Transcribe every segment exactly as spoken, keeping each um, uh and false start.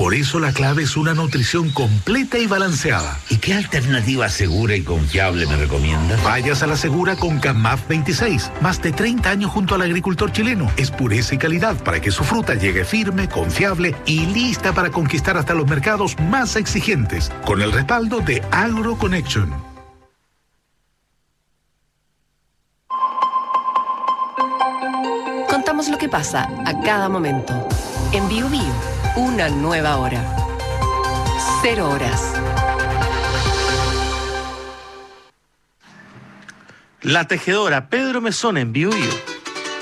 Por eso la clave es una nutrición completa y balanceada. ¿Y qué alternativa segura y confiable me recomiendas? Vayas a la segura con CAMAF veintiséis. Más de treinta años junto al agricultor chileno. Es pureza y calidad para que su fruta llegue firme, confiable y lista para conquistar hasta los mercados más exigentes. Con el respaldo de AgroConnection. Contamos lo que pasa a cada momento. En Bio Bio, una nueva hora. Cero horas. La tejedora Pedro Mesón en Bio Bio.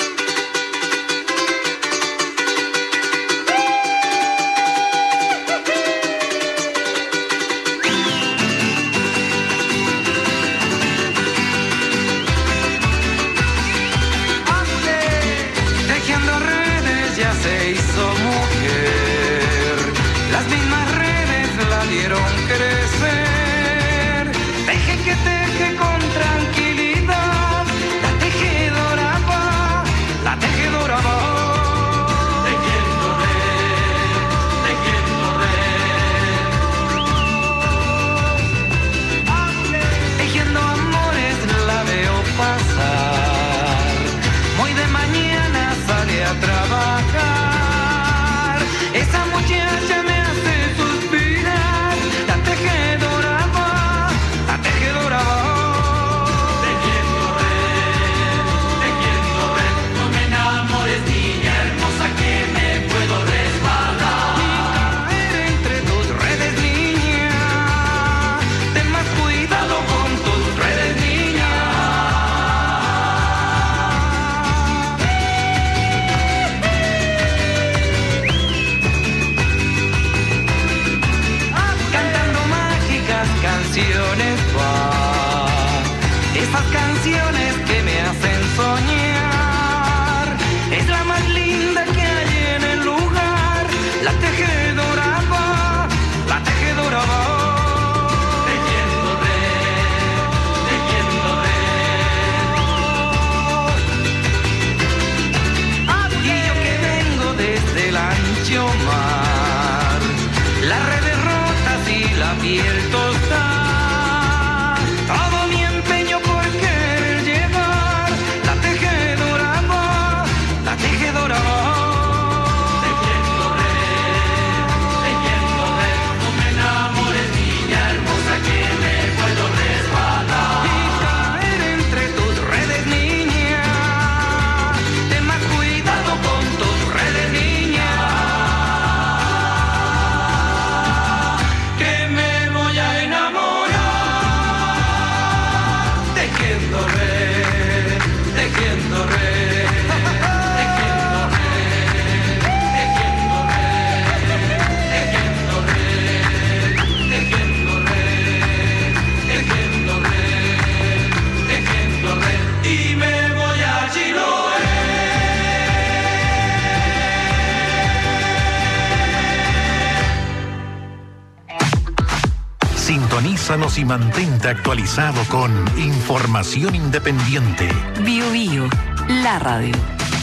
Sintonízanos y mantente actualizado con información independiente. Bio Bio, la radio.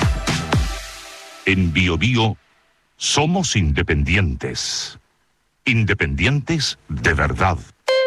En Bio Bio somos independientes. Independientes de verdad.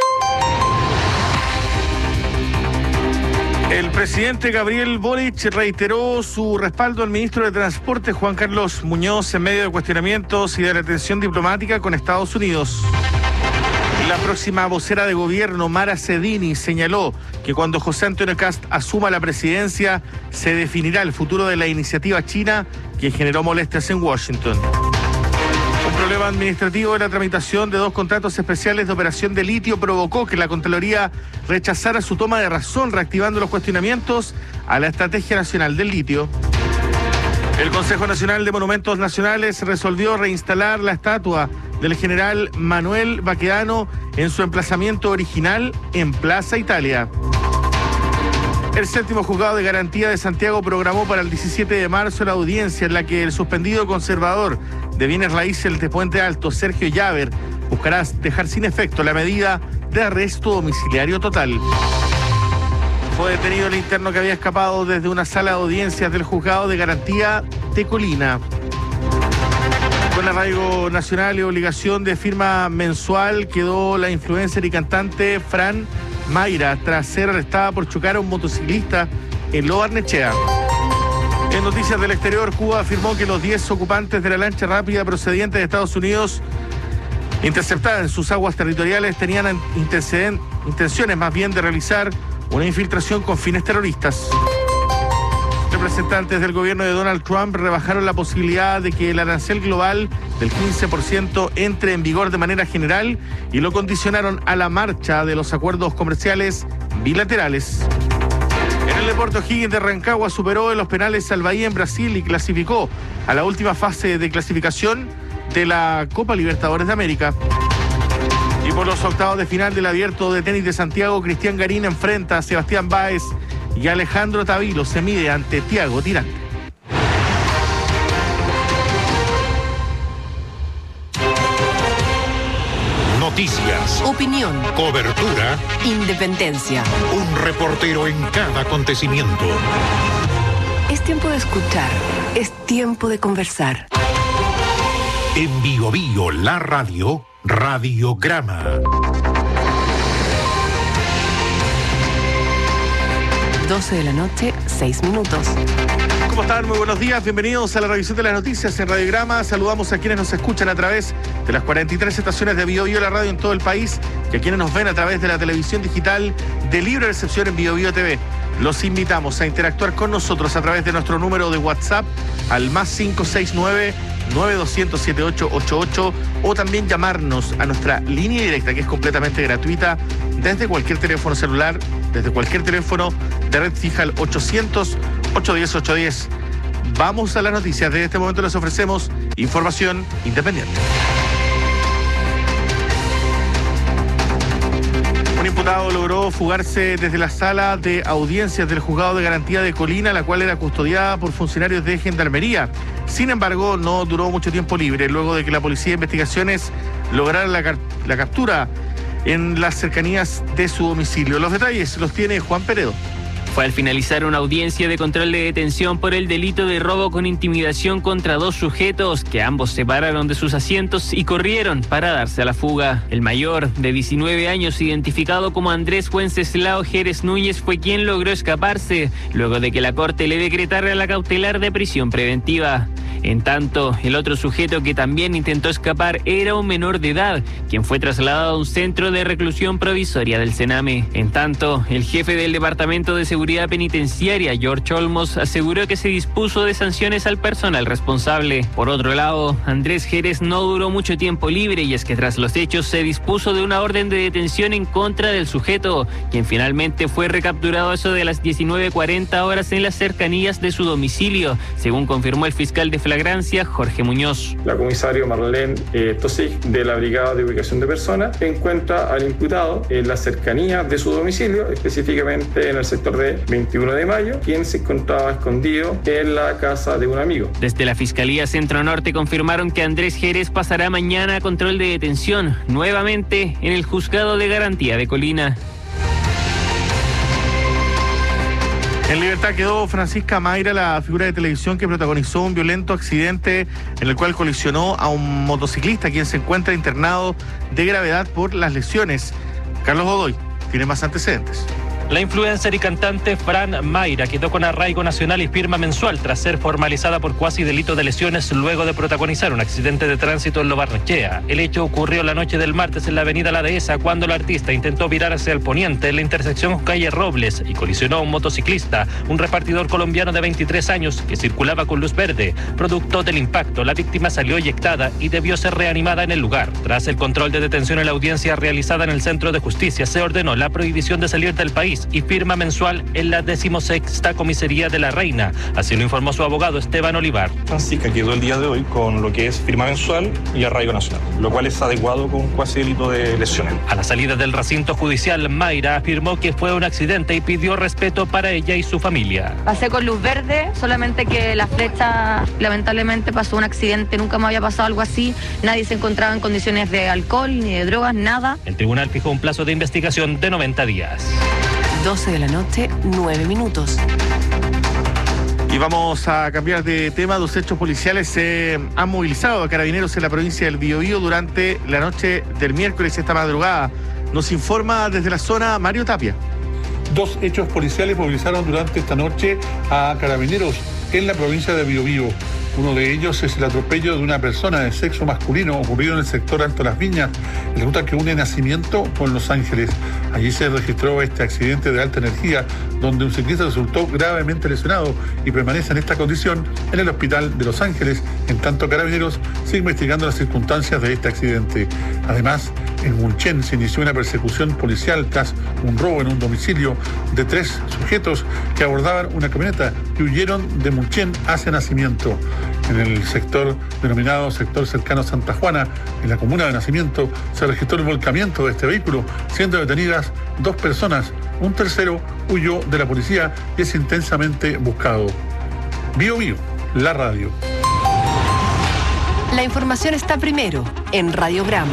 El presidente Gabriel Boric reiteró su respaldo al ministro de Transporte Juan Carlos Muñoz en medio de cuestionamientos y de la tensión diplomática con Estados Unidos. La próxima vocera de gobierno, Mara Cedini, señaló que cuando José Antonio Kast asuma la presidencia, se definirá el futuro de la iniciativa china que generó molestias en Washington. Un problema administrativo de la tramitación de dos contratos especiales de operación de litio provocó que la Contraloría rechazara su toma de razón, reactivando los cuestionamientos a la Estrategia Nacional del Litio. El Consejo Nacional de Monumentos Nacionales resolvió reinstalar la estatua del general Manuel Baquedano en su emplazamiento original en Plaza Italia. El séptimo juzgado de garantía de Santiago programó para el diecisiete de marzo la audiencia en la que el suspendido conservador de bienes raíces de Puente Alto, Sergio Llaver, buscará dejar sin efecto la medida de arresto domiciliario total. Fue detenido el interno que había escapado desde una sala de audiencias del juzgado de garantía de Colina. Con arraigo nacional y obligación de firma mensual quedó la influencer y cantante Fran Mayra tras ser arrestada por chocar a un motociclista en Lo Barnechea. En noticias del exterior, Cuba afirmó que los diez ocupantes de la lancha rápida procediente de Estados Unidos interceptada en sus aguas territoriales tenían intenciones más bien de realizar una infiltración con fines terroristas. Representantes del gobierno de Donald Trump rebajaron la posibilidad de que el arancel global del quince por ciento entre en vigor de manera general y lo condicionaron a la marcha de los acuerdos comerciales bilaterales. En el deporte, O'Higgins de Rancagua superó en los penales al Bahía en Brasil y clasificó a la última fase de clasificación de la Copa Libertadores de América. Y por los octavos de final del Abierto de Tenis de Santiago, Cristian Garín enfrenta a Sebastián Báez y Alejandro Tavilo se mide ante Thiago Tirante. Noticias, Opinión, cobertura, independencia. un reportero en cada acontecimiento. Es tiempo de escuchar, es tiempo de conversar. En Bio Bio, la radio, Radiograma. doce de la noche, seis minutos. ¿Cómo están? Muy buenos días, bienvenidos a la revisión de las noticias en Radiograma. Saludamos a quienes nos escuchan a través de las cuarenta y tres estaciones de Bio Bio, la radio en todo el país, y a quienes nos ven a través de la televisión digital de libre recepción en Bio Bio T V. Los invitamos a interactuar con nosotros a través de nuestro número de WhatsApp al más cinco seis nueve, nueve dos cero, siete ocho ocho ocho o también llamarnos a nuestra línea directa que es completamente gratuita desde cualquier teléfono celular, desde cualquier teléfono de red fija al ochocientos, ochocientos diez, ochocientos diez. Vamos a las noticias. Desde este momento les ofrecemos información independiente. Un imputado logró fugarse desde la sala de audiencias del juzgado de garantía de Colina, la cual era custodiada por funcionarios de Gendarmería. Sin embargo, no duró mucho tiempo libre, luego de que la Policía de Investigaciones lograra la, la captura en las cercanías de su domicilio. Los detalles los tiene Juan Peredo. Fue al finalizar una audiencia de control de detención por el delito de robo con intimidación contra dos sujetos que ambos se pararon de sus asientos y corrieron para darse a la fuga. El mayor, de diecinueve años, identificado como Andrés Wenceslao Jerez Núñez, fue quien logró escaparse luego de que la Corte le decretara la cautelar de prisión preventiva. En tanto, el otro sujeto que también intentó escapar era un menor de edad, quien fue trasladado a un centro de reclusión provisoria del Sename. En tanto, el jefe del Departamento de Seguridad Penitenciaria, George Olmos, aseguró que se dispuso de sanciones al personal responsable. Por otro lado, Andrés Jerez no duró mucho tiempo libre, y es que tras los hechos se dispuso de una orden de detención en contra del sujeto, quien finalmente fue recapturado a eso de las diecinueve cuarenta horas en las cercanías de su domicilio, según confirmó el fiscal de flagrancia, Jorge Muñoz. La comisario Marlene eh, Tosig, de la Brigada de Ubicación de Personas, encuentra al imputado en las cercanías de su domicilio, específicamente en el sector de veintiuno de mayo, quien se encontraba escondido en la casa de un amigo. Desde la Fiscalía Centro Norte confirmaron que Andrés Jerez pasará mañana a control de detención, nuevamente en el Juzgado de Garantía de Colina. En libertad quedó Francisca Mayra, la figura de televisión que protagonizó un violento accidente en el cual colisionó a un motociclista, quien se encuentra internado de gravedad por las lesiones. Carlos Godoy tiene más antecedentes. La influencer y cantante Fran Mayra quedó con arraigo nacional y firma mensual tras ser formalizada por cuasi delito de lesiones luego de protagonizar un accidente de tránsito en Lo Barnechea. El hecho ocurrió la noche del martes en la avenida La Dehesa, cuando el artista intentó virar hacia el poniente en la intersección calle Robles y colisionó a un motociclista, un repartidor colombiano de veintitrés años que circulaba con luz verde. Producto del impacto, la víctima salió eyectada y debió ser reanimada en el lugar. Tras el control de detención en la audiencia realizada en el Centro de Justicia, se ordenó la prohibición de salir del país y firma mensual en la decimosexta comisaría de La Reina. Así lo informó su abogado Esteban Olivar. Francisca quedó el día de hoy con lo que es firma mensual y arraigo nacional, lo cual es adecuado con cuasi delito de lesiones. A la salida del recinto judicial, Mayra afirmó que fue un accidente y pidió respeto para ella y su familia. Pasé con luz verde, solamente que la flecha lamentablemente pasó un accidente, nunca me había pasado algo así, nadie se encontraba en condiciones de alcohol ni de drogas, nada. El tribunal fijó un plazo de investigación de noventa días. doce de la noche, nueve minutos. Y vamos a cambiar de tema. Dos hechos policiales se han movilizado a carabineros en la provincia del Biobío durante la noche del miércoles esta madrugada. Nos informa desde la zona Mario Tapia. Dos hechos policiales movilizaron durante esta noche a carabineros en la provincia de Biobío. Uno de ellos es el atropello de una persona de sexo masculino ocurrido en el sector Alto Las Viñas, en la ruta que une Nacimiento con Los Ángeles. Allí se registró este accidente de alta energía, donde un ciclista resultó gravemente lesionado y permanece en esta condición en el hospital de Los Ángeles, en tanto Carabineros sigue investigando las circunstancias de este accidente. Además, en Mulchen se inició una persecución policial tras un robo en un domicilio de tres sujetos que abordaban una camioneta y huyeron de Mulchen hacia Nacimiento. En el sector denominado sector cercano a Santa Juana, en la comuna de Nacimiento, se registró el volcamiento de este vehículo, siendo detenidas dos personas. Un tercero huyó de la policía y es intensamente buscado. Bio Bio, la radio. La información está primero en Radiograma.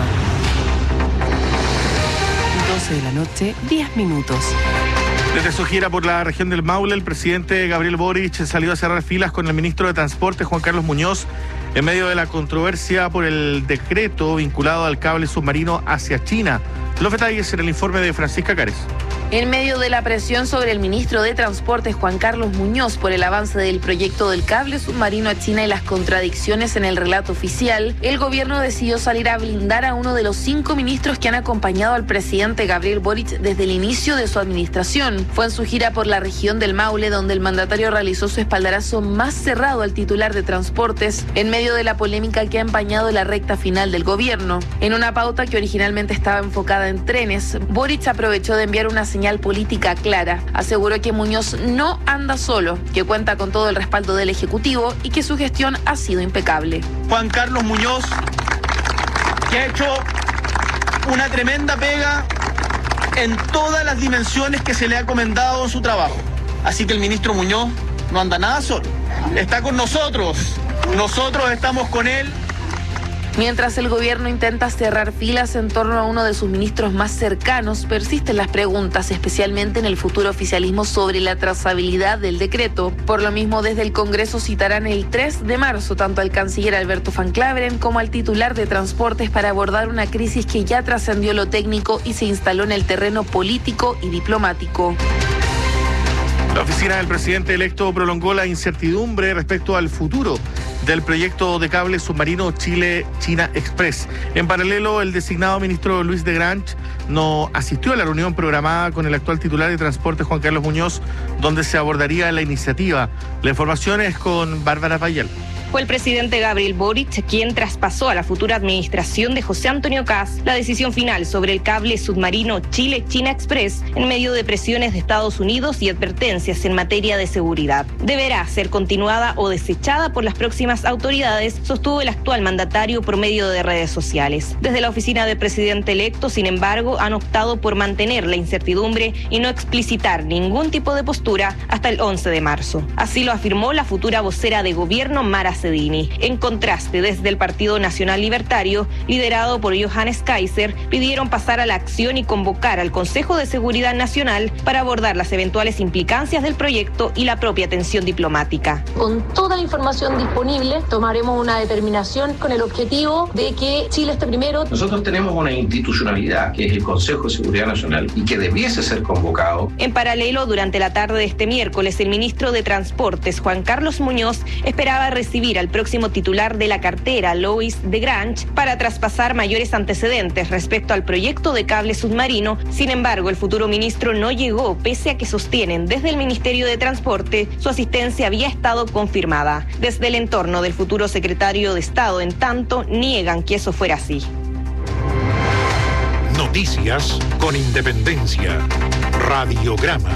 doce de la noche, diez minutos. Desde su gira por la región del Maule, el presidente Gabriel Boric salió a cerrar filas con el ministro de Transporte, Juan Carlos Muñoz, en medio de la controversia por el decreto vinculado al cable submarino hacia China. Los detalles en el informe de Francisca Cárez. En medio de la presión sobre el ministro de Transportes, Juan Carlos Muñoz, por el avance del proyecto del cable submarino a China y las contradicciones en el relato oficial, el gobierno decidió salir a blindar a uno de los cinco ministros que han acompañado al presidente Gabriel Boric desde el inicio de su administración. Fue en su gira por la región del Maule donde el mandatario realizó su espaldarazo más cerrado al titular de Transportes, en medio de la polémica que ha empañado la recta final del gobierno. En una pauta que originalmente estaba enfocada en trenes, Boric aprovechó de enviar una señal política clara. Aseguró que Muñoz no anda solo, que cuenta con todo el respaldo del Ejecutivo y que su gestión ha sido impecable. Juan Carlos Muñoz, que ha hecho una tremenda pega en todas las dimensiones que se le ha encomendado en su trabajo. Así que el ministro Muñoz no anda nada solo. Está con nosotros. Nosotros estamos con él. Mientras el gobierno intenta cerrar filas en torno a uno de sus ministros más cercanos, persisten las preguntas, especialmente en el futuro oficialismo, sobre la trazabilidad del decreto. Por lo mismo, desde el Congreso citarán el tres de marzo tanto al canciller Alberto Van Claveren como al titular de Transportes para abordar una crisis que ya trascendió lo técnico y se instaló en el terreno político y diplomático. La oficina del presidente electo prolongó la incertidumbre respecto al futuro del proyecto de cable submarino Chile-China Express. En paralelo, el designado ministro Luis de Grange no asistió a la reunión programada con el actual titular de Transporte, Juan Carlos Muñoz, donde se abordaría la iniciativa. La información es con Bárbara Payal. Fue el presidente Gabriel Boric quien traspasó a la futura administración de José Antonio Kast la decisión final sobre el cable submarino Chile-China Express en medio de presiones de Estados Unidos y advertencias en materia de seguridad. Deberá ser continuada o desechada por las próximas autoridades, sostuvo el actual mandatario por medio de redes sociales. Desde la oficina del presidente electo, sin embargo, han optado por mantener la incertidumbre y no explicitar ningún tipo de postura hasta el once de marzo. Así lo afirmó la futura vocera de gobierno, Mara Cedini. En contraste, desde el Partido Nacional Libertario, liderado por Johannes Kaiser, pidieron pasar a la acción y convocar al Consejo de Seguridad Nacional para abordar las eventuales implicancias del proyecto y la propia tensión diplomática. Con toda la información disponible, tomaremos una determinación con el objetivo de que Chile esté primero. Nosotros tenemos una institucionalidad que es el Consejo de Seguridad Nacional y que debiese ser convocado. En paralelo, durante la tarde de este miércoles, el ministro de Transportes, Juan Carlos Muñoz, esperaba recibir al próximo titular de la cartera, Luis de Grange, para traspasar mayores antecedentes respecto al proyecto de cable submarino. Sin embargo, el futuro ministro no llegó, pese a que sostienen desde el Ministerio de Transporte su asistencia había estado confirmada. Desde el entorno del futuro secretario de Estado, en tanto, niegan que eso fuera así. Noticias con independencia. Radiograma.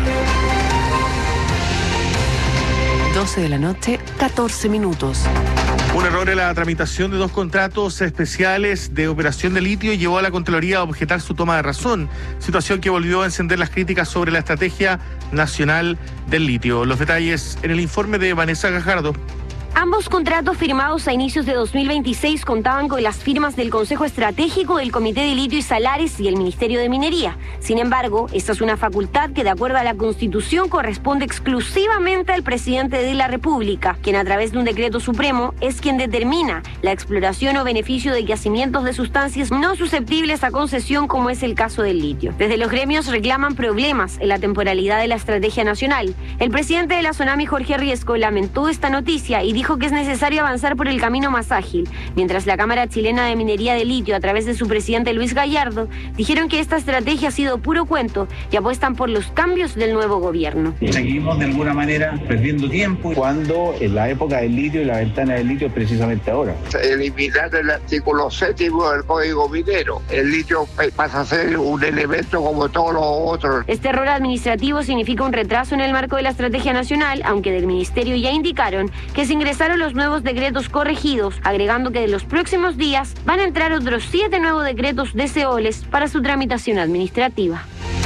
doce de la noche, catorce minutos. Un error en la tramitación de dos contratos especiales de operación de litio llevó a la Contraloría a objetar su toma de razón, situación que volvió a encender las críticas sobre la estrategia nacional del litio. Los detalles en el informe de Vanessa Gajardo. Ambos contratos firmados a inicios de dos mil veintiséis contaban con las firmas del Consejo Estratégico, del Comité de Litio y Salares y el Ministerio de Minería. Sin embargo, esta es una facultad que, de acuerdo a la Constitución, corresponde exclusivamente al presidente de la República, quien a través de un decreto supremo es quien determina la exploración o beneficio de yacimientos de sustancias no susceptibles a concesión, como es el caso del litio. Desde los gremios reclaman problemas en la temporalidad de la estrategia nacional. El presidente de la SONAMI, Jorge Riesco, lamentó esta noticia y dijo que es necesario avanzar por el camino más ágil, mientras la Cámara Chilena de Minería de Litio, a través de su presidente Luis Gallardo, dijeron que esta estrategia ha sido puro cuento y apuestan por los cambios del nuevo gobierno. Seguimos de alguna manera perdiendo tiempo cuando en la época del litio y la ventana del litio es precisamente ahora. Eliminar el artículo séptimo del Código Minero. El litio pasa a ser un elemento como todos los otros. Este error administrativo significa un retraso en el marco de la estrategia nacional, aunque del Ministerio ya indicaron que se ingresaron los nuevos decretos corregidos, agregando que de los próximos días van a entrar otros siete nuevos decretos de SEOLES para su tramitación administrativa.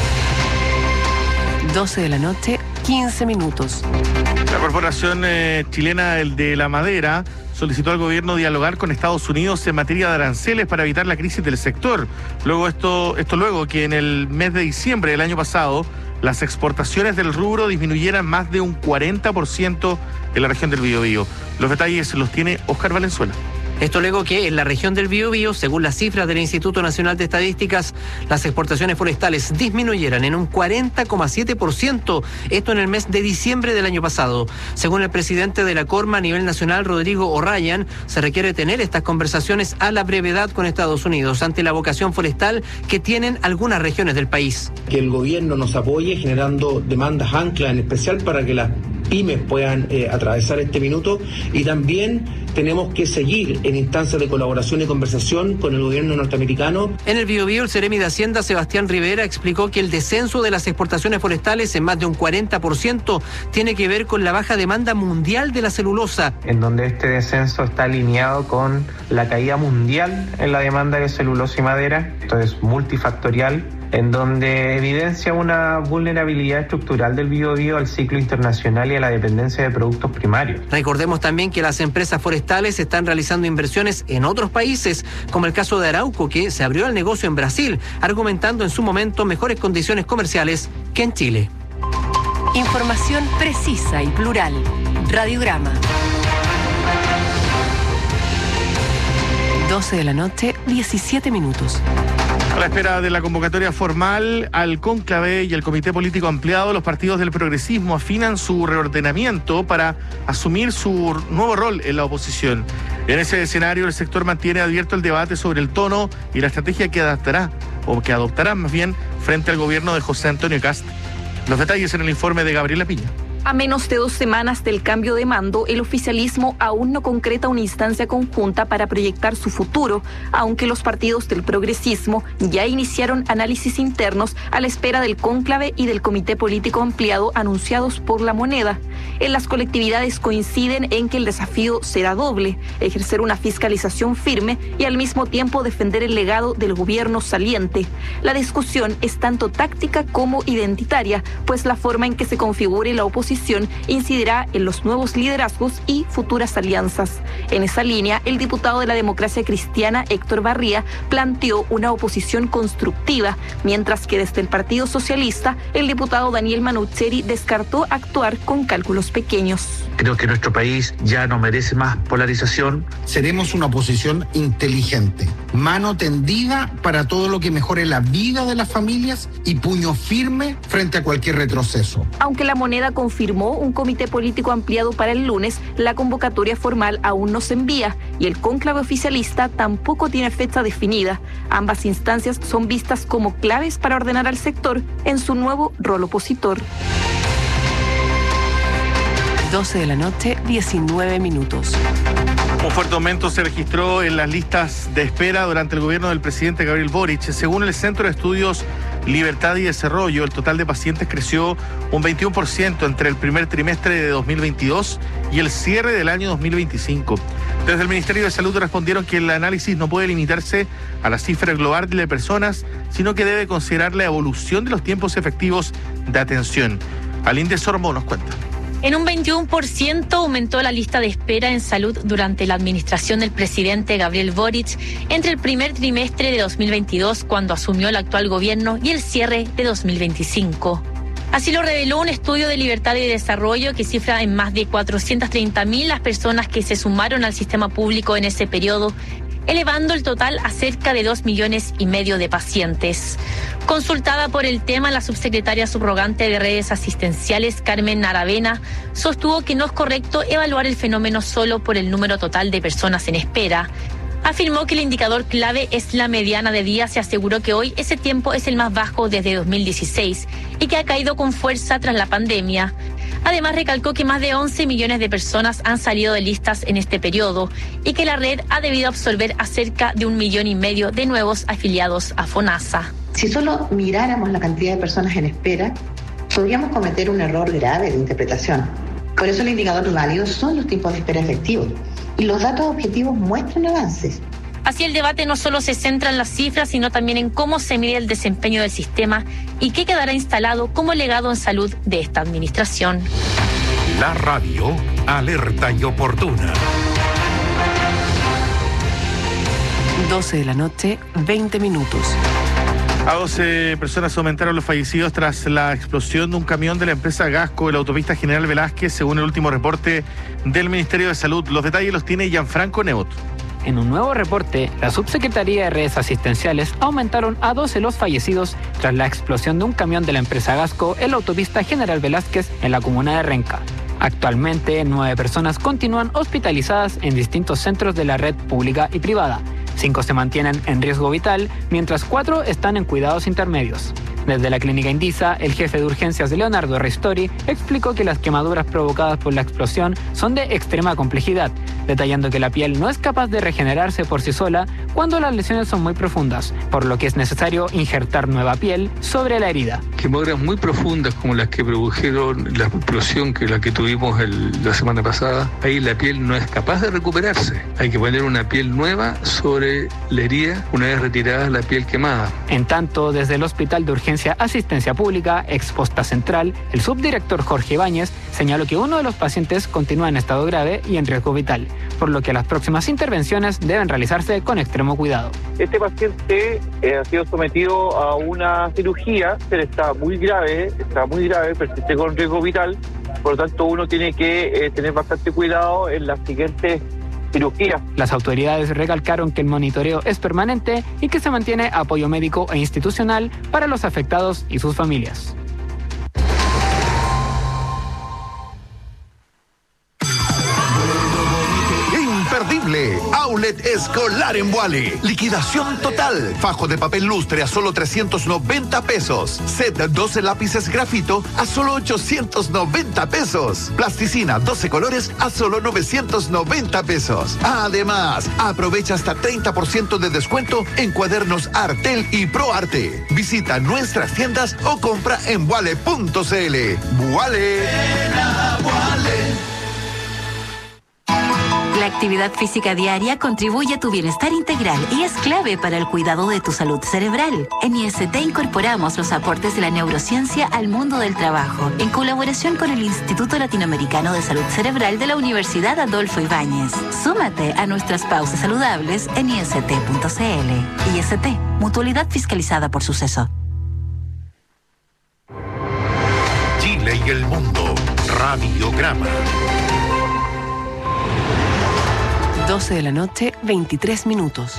doce de la noche, quince minutos. La Corporación eh, Chilena de la Madera solicitó al gobierno dialogar con Estados Unidos en materia de aranceles para evitar la crisis del sector. Luego esto, esto luego que en el mes de diciembre del año pasado las exportaciones del rubro disminuyeran más de un cuarenta por ciento en la región del Biobío. Los detalles los tiene Oscar Valenzuela. Esto luego que en la región del Biobío, según las cifras del Instituto Nacional de Estadísticas, las exportaciones forestales disminuyeran en un cuarenta coma siete por ciento, esto en el mes de diciembre del año pasado. Según el presidente de la CORMA a nivel nacional, Rodrigo O'Ryan, se requiere tener estas conversaciones a la brevedad con Estados Unidos ante la vocación forestal que tienen algunas regiones del país. Que el gobierno nos apoye generando demandas ancla, en especial para que las pymes puedan eh, atravesar este minuto, y también tenemos que seguir en instancias de colaboración y conversación con el gobierno norteamericano. En el Biobío, el seremi de Hacienda, Sebastián Rivera, explicó que el descenso de las exportaciones forestales en más de un cuarenta por ciento tiene que ver con la baja demanda mundial de la celulosa. En donde este descenso está alineado con la caída mundial en la demanda de celulosa y madera. Esto es multifactorial, en donde evidencia una vulnerabilidad estructural del Biobío al ciclo internacional y a la dependencia de productos primarios. Recordemos también que las empresas forestales están realizando inversiones en otros países, como el caso de Arauco, que se abrió al negocio en Brasil, argumentando en su momento mejores condiciones comerciales que en Chile. Información precisa y plural. Radiograma. doce de la noche, diecisiete minutos. A la espera de la convocatoria formal al cónclave y el comité político ampliado, los partidos del progresismo afinan su reordenamiento para asumir su nuevo rol en la oposición. En ese escenario, el sector mantiene abierto el debate sobre el tono y la estrategia que adaptará, o que adoptará más bien, frente al gobierno de José Antonio Kast. Los detalles en el informe de Gabriela Piña. A menos de dos semanas del cambio de mando, el oficialismo aún no concreta una instancia conjunta para proyectar su futuro, aunque los partidos del progresismo ya iniciaron análisis internos a la espera del cónclave y del comité político ampliado anunciados por La Moneda. En las colectividades coinciden en que el desafío será doble: ejercer una fiscalización firme y al mismo tiempo defender el legado del gobierno saliente. La discusión es tanto táctica como identitaria, pues la forma en que se configure la oposición incidirá en los nuevos liderazgos y futuras alianzas. En esa línea, el diputado de la Democracia Cristiana, Héctor Barría, planteó una oposición constructiva, mientras que desde el Partido Socialista, el diputado Daniel Manucheri descartó actuar con cálculos pequeños. Creo que nuestro país ya no merece más polarización. Seremos una oposición inteligente, mano tendida para todo lo que mejore la vida de las familias y puño firme frente a cualquier retroceso. Aunque La Moneda confirmó un comité político ampliado para el lunes, la convocatoria formal aún no se envía y el cónclave oficialista tampoco tiene fecha definida. Ambas instancias son vistas como claves para ordenar al sector en su nuevo rol opositor. doce de la noche, diecinueve minutos. Un fuerte aumento se registró en las listas de espera durante el gobierno del presidente Gabriel Boric. Según el Centro de Estudios Libertad y Desarrollo, el total de pacientes creció un veintiuno por ciento entre el primer trimestre de dos mil veintidós y el cierre del año dos mil veinticinco. Desde el Ministerio de Salud respondieron que el análisis no puede limitarse a la cifra global de personas, sino que debe considerar la evolución de los tiempos efectivos de atención. Aline de Sorbo nos cuenta. En un veintiuno por ciento aumentó la lista de espera en salud durante la administración del presidente Gabriel Boric entre el primer trimestre de dos mil veintidós, cuando asumió el actual gobierno, y el cierre de dos mil veinticinco. Así lo reveló un estudio de Libertad y Desarrollo que cifra en más de cuatrocientas treinta mil las personas que se sumaron al sistema público en ese periodo, elevando el total a cerca de dos millones y medio de pacientes. Consultada por el tema, la subsecretaria subrogante de redes asistenciales, Carmen Aravena, sostuvo que no es correcto evaluar el fenómeno solo por el número total de personas en espera. Afirmó que el indicador clave es la mediana de días y aseguró que hoy ese tiempo es el más bajo desde dos mil dieciséis y que ha caído con fuerza tras la pandemia. Además, recalcó que más de once millones de personas han salido de listas en este periodo y que la red ha debido absorber a cerca de un millón y medio de nuevos afiliados a FONASA. Si solo miráramos la cantidad de personas en espera, podríamos cometer un error grave de interpretación. Por eso el indicador válido son los tiempos de espera efectivos. Y los datos objetivos muestran avances. Así, el debate no solo se centra en las cifras, sino también en cómo se mide el desempeño del sistema y qué quedará instalado como legado en salud de esta administración. La radio, alerta y oportuna. doce de la noche, veinte minutos. A doce personas aumentaron los fallecidos tras la explosión de un camión de la empresa Gasco en la autopista General Velázquez, según el último reporte del Ministerio de Salud. Los detalles los tiene Gianfranco Nebot. En un nuevo reporte, la Subsecretaría de Redes Asistenciales aumentaron a doce los fallecidos tras la explosión de un camión de la empresa Gasco en la autopista General Velázquez en la comuna de Renca. Actualmente, nueve personas continúan hospitalizadas en distintos centros de la red pública y privada. Cinco se mantienen en riesgo vital, mientras cuatro están en cuidados intermedios. Desde la clínica Indisa, el jefe de urgencias Leonardo Ristori explicó que las quemaduras provocadas por la explosión son de extrema complejidad, detallando que la piel no es capaz de regenerarse por sí sola cuando las lesiones son muy profundas, por lo que es necesario injertar nueva piel sobre la herida. Quemaduras muy profundas como las que produjeron la explosión que la que tuvimos el, la semana pasada, ahí la piel no es capaz de recuperarse. Hay que poner una piel nueva sobre la herida una vez retirada la piel quemada. En tanto, desde el Hospital de Urgencia Asistencia Pública, Exposta Central, el subdirector Jorge Ibáñez señaló que uno de los pacientes continúa en estado grave y en riesgo vital, por lo que las próximas intervenciones deben realizarse con extremo cuidado. Este paciente eh, ha sido sometido a una cirugía, pero está muy grave, está muy grave, persiste con riesgo vital, por lo tanto uno tiene que eh, tener bastante cuidado en las siguientes cirugía. Las autoridades recalcaron que el monitoreo es permanente y que se mantiene apoyo médico e institucional para los afectados y sus familias. Imperdible. Outlet Escolar en Vuale. Liquidación total. Fajo de papel lustre a solo trescientos noventa pesos. Set doce lápices grafito a solo ochocientos noventa pesos. Plasticina doce colores a solo novecientos noventa pesos. Además, aprovecha hasta treinta por ciento de descuento en cuadernos Artel y ProArte. Visita nuestras tiendas o compra en vuale punto cl. Vuale. La actividad física diaria contribuye a tu bienestar integral y es clave para el cuidado de tu salud cerebral. En I S T incorporamos los aportes de la neurociencia al mundo del trabajo, en colaboración con el Instituto Latinoamericano de Salud Cerebral de la Universidad Adolfo Ibáñez. Súmate a nuestras pausas saludables en I S T punto cl. I S T, mutualidad fiscalizada por Suceso. Chile y el mundo. Radiograma. doce de la noche, veintitrés minutos.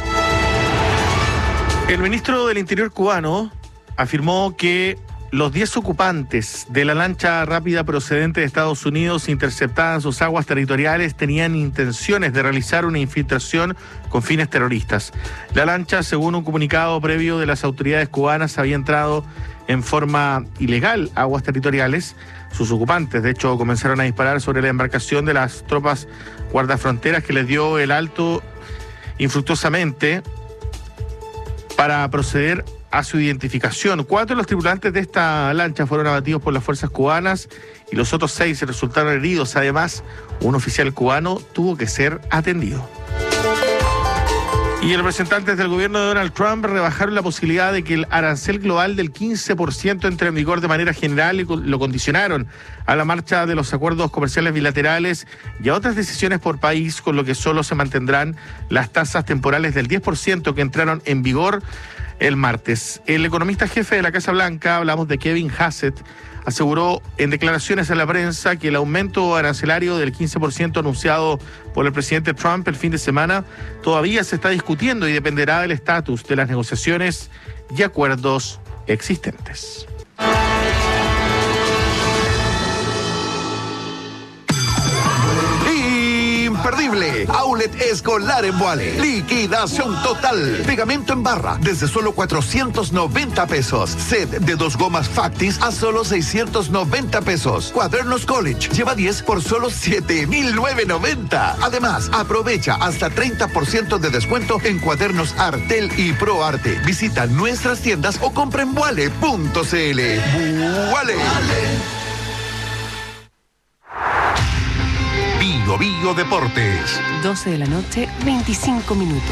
El ministro del Interior cubano afirmó que los diez ocupantes de la lancha rápida procedente de Estados Unidos interceptada en sus aguas territoriales tenían intenciones de realizar una infiltración con fines terroristas. La lancha, según un comunicado previo de las autoridades cubanas, había entrado en forma ilegal a aguas territoriales. Sus ocupantes, de hecho, comenzaron a disparar sobre la embarcación de las tropas guardafronteras, que les dio el alto infructuosamente para proceder a su identificación. Cuatro de los tripulantes de esta lancha fueron abatidos por las fuerzas cubanas y los otros seis resultaron heridos. Además, un oficial cubano tuvo que ser atendido. Y los representantes del gobierno de Donald Trump rebajaron la posibilidad de que el arancel global del quince por ciento entre en vigor de manera general y lo condicionaron a la marcha de los acuerdos comerciales bilaterales y a otras decisiones por país, con lo que solo se mantendrán las tasas temporales del diez por ciento que entraron en vigor el martes. El economista jefe de la Casa Blanca, hablamos de Kevin Hassett, aseguró en declaraciones a la prensa que el aumento arancelario del quince por ciento anunciado por el presidente Trump el fin de semana todavía se está discutiendo y dependerá del estatus de las negociaciones y acuerdos existentes. Imperdible. Outlet Escolar Emboale. Liquidación total. Pegamento en barra desde solo cuatrocientos noventa pesos. Set de dos gomas Factis a solo seiscientos noventa pesos. Cuadernos College lleva diez por solo siete mil novecientos noventa. Además, aprovecha hasta treinta por ciento de descuento en cuadernos Artel y ProArte. Visita nuestras tiendas o compra en Buale punto cl. Buale. Bio Bio Deportes. doce de la noche, veinticinco minutos.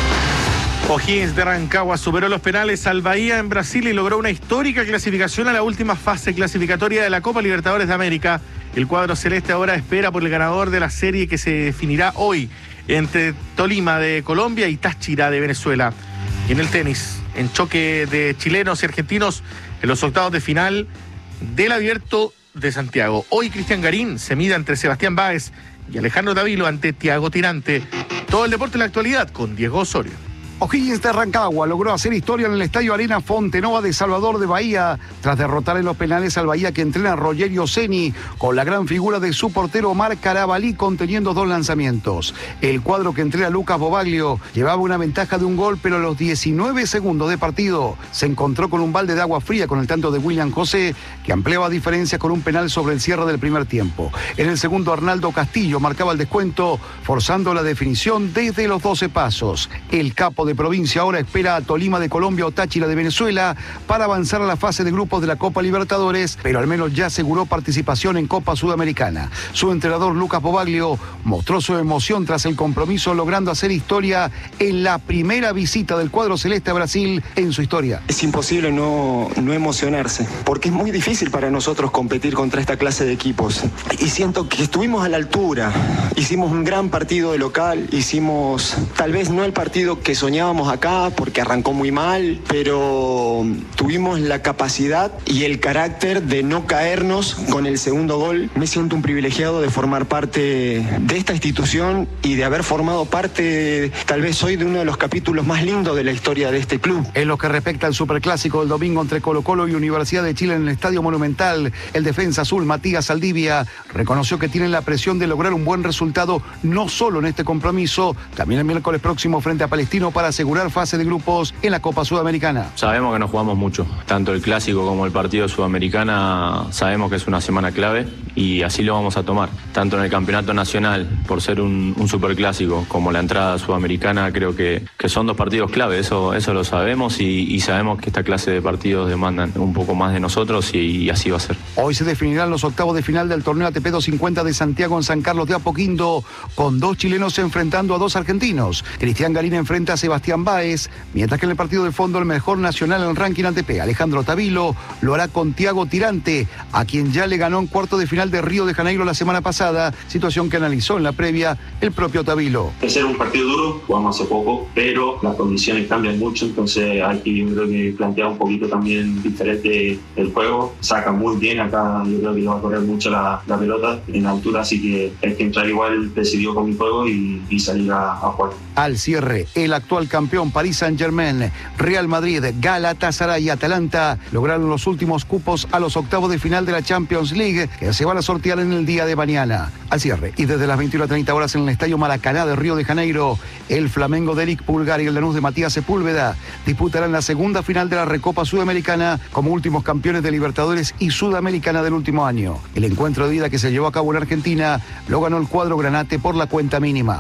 O'Higgins de Rancagua superó los penales al Bahía en Brasil y logró una histórica clasificación a la última fase clasificatoria de la Copa Libertadores de América. El cuadro celeste ahora espera por el ganador de la serie que se definirá hoy entre Tolima de Colombia y Táchira de Venezuela. Y en el tenis, en choque de chilenos y argentinos en los octavos de final del Abierto de Santiago. Hoy Cristian Garín se mide entre Sebastián Báez y Alejandro Davilo ante Tiago Tirante. Todo el deporte en la actualidad con Diego Osorio. O'Higgins de Rancagua logró hacer historia en el Estadio Arena Fontenova de Salvador de Bahía, tras derrotar en los penales al Bahía que entrena Rogerio Ceni, con la gran figura de su portero Omar Carabalí conteniendo dos lanzamientos. El cuadro que entrena Lucas Bobaglio llevaba una ventaja de un gol, pero a los diecinueve segundos de partido se encontró con un balde de agua fría con el tanto de William José, que ampliaba diferencias con un penal sobre el cierre del primer tiempo. En el segundo, Arnaldo Castillo marcaba el descuento, forzando la definición desde los doce pasos. El capo de provincia ahora espera a Tolima de Colombia o Táchira de Venezuela para avanzar a la fase de grupos de la Copa Libertadores, pero al menos ya aseguró participación en Copa Sudamericana. Su entrenador Lucas Bobaglio mostró su emoción tras el compromiso, logrando hacer historia en la primera visita del cuadro celeste a Brasil en su historia. Es imposible no, no emocionarse, porque es muy difícil para nosotros competir contra esta clase de equipos. Y siento que estuvimos a la altura, hicimos un gran partido de local, hicimos tal vez no el partido que soñábamos acá porque arrancó muy mal, pero tuvimos la capacidad y el carácter de no caernos con el segundo gol. Me siento un privilegiado de formar parte de esta institución y de haber formado parte, tal vez hoy, de uno de los capítulos más lindos de la historia de este club. En lo que respecta al superclásico del domingo entre Colo-Colo y Universidad de Chile en el Estadio Monumental, el defensa azul Matías Saldivia reconoció que tienen la presión de lograr un buen resultado no solo en este compromiso, también el miércoles próximo frente a Palestino para asegurar fase de grupos en la Copa Sudamericana. Sabemos que nos jugamos mucho, tanto el clásico como el partido Sudamericana, sabemos que es una semana clave y así lo vamos a tomar, tanto en el campeonato nacional por ser un, un superclásico como la entrada sudamericana. Creo que, que son dos partidos clave, eso, eso lo sabemos y, y sabemos que esta clase de partidos demandan un poco más de nosotros y, y así va a ser. Hoy se definirán los octavos de final del torneo A T P doscientos cincuenta de Santiago en San Carlos de Apoquindo, con dos chilenos enfrentando a dos argentinos. Cristian Garín enfrenta a Sebastián Báez, mientras que en el partido de fondo el mejor nacional en el ranking A T P, Alejandro Davilo, lo hará con Tiago Tirante, a quien ya le ganó en cuarto de final de Río de Janeiro la semana pasada, situación que analizó en la previa el propio Davilo. Es ser un partido duro, jugamos hace poco, pero las condiciones cambian mucho, entonces hay que, yo creo que plantear un poquito también diferente el juego. Saca muy bien acá, yo creo que va a correr mucho la, la pelota en altura, así que hay que entrar igual decidido con mi juego y, y salir a, a jugar. Al cierre, el actual campeón Paris Saint-Germain, Real Madrid, Galatasaray y Atalanta lograron los últimos cupos a los octavos de final de la Champions League, que se van a sortear en el día de mañana. Al cierre, y desde las veintiuna treinta horas en el Estadio Maracaná de Río de Janeiro, el Flamengo de Eric Pulgar y el Lanús de Matías Sepúlveda disputarán la segunda final de la Recopa Sudamericana como últimos campeones de Libertadores y Sudamericana del último año. El encuentro de ida que se llevó a cabo en Argentina lo ganó el cuadro granate por la cuenta mínima.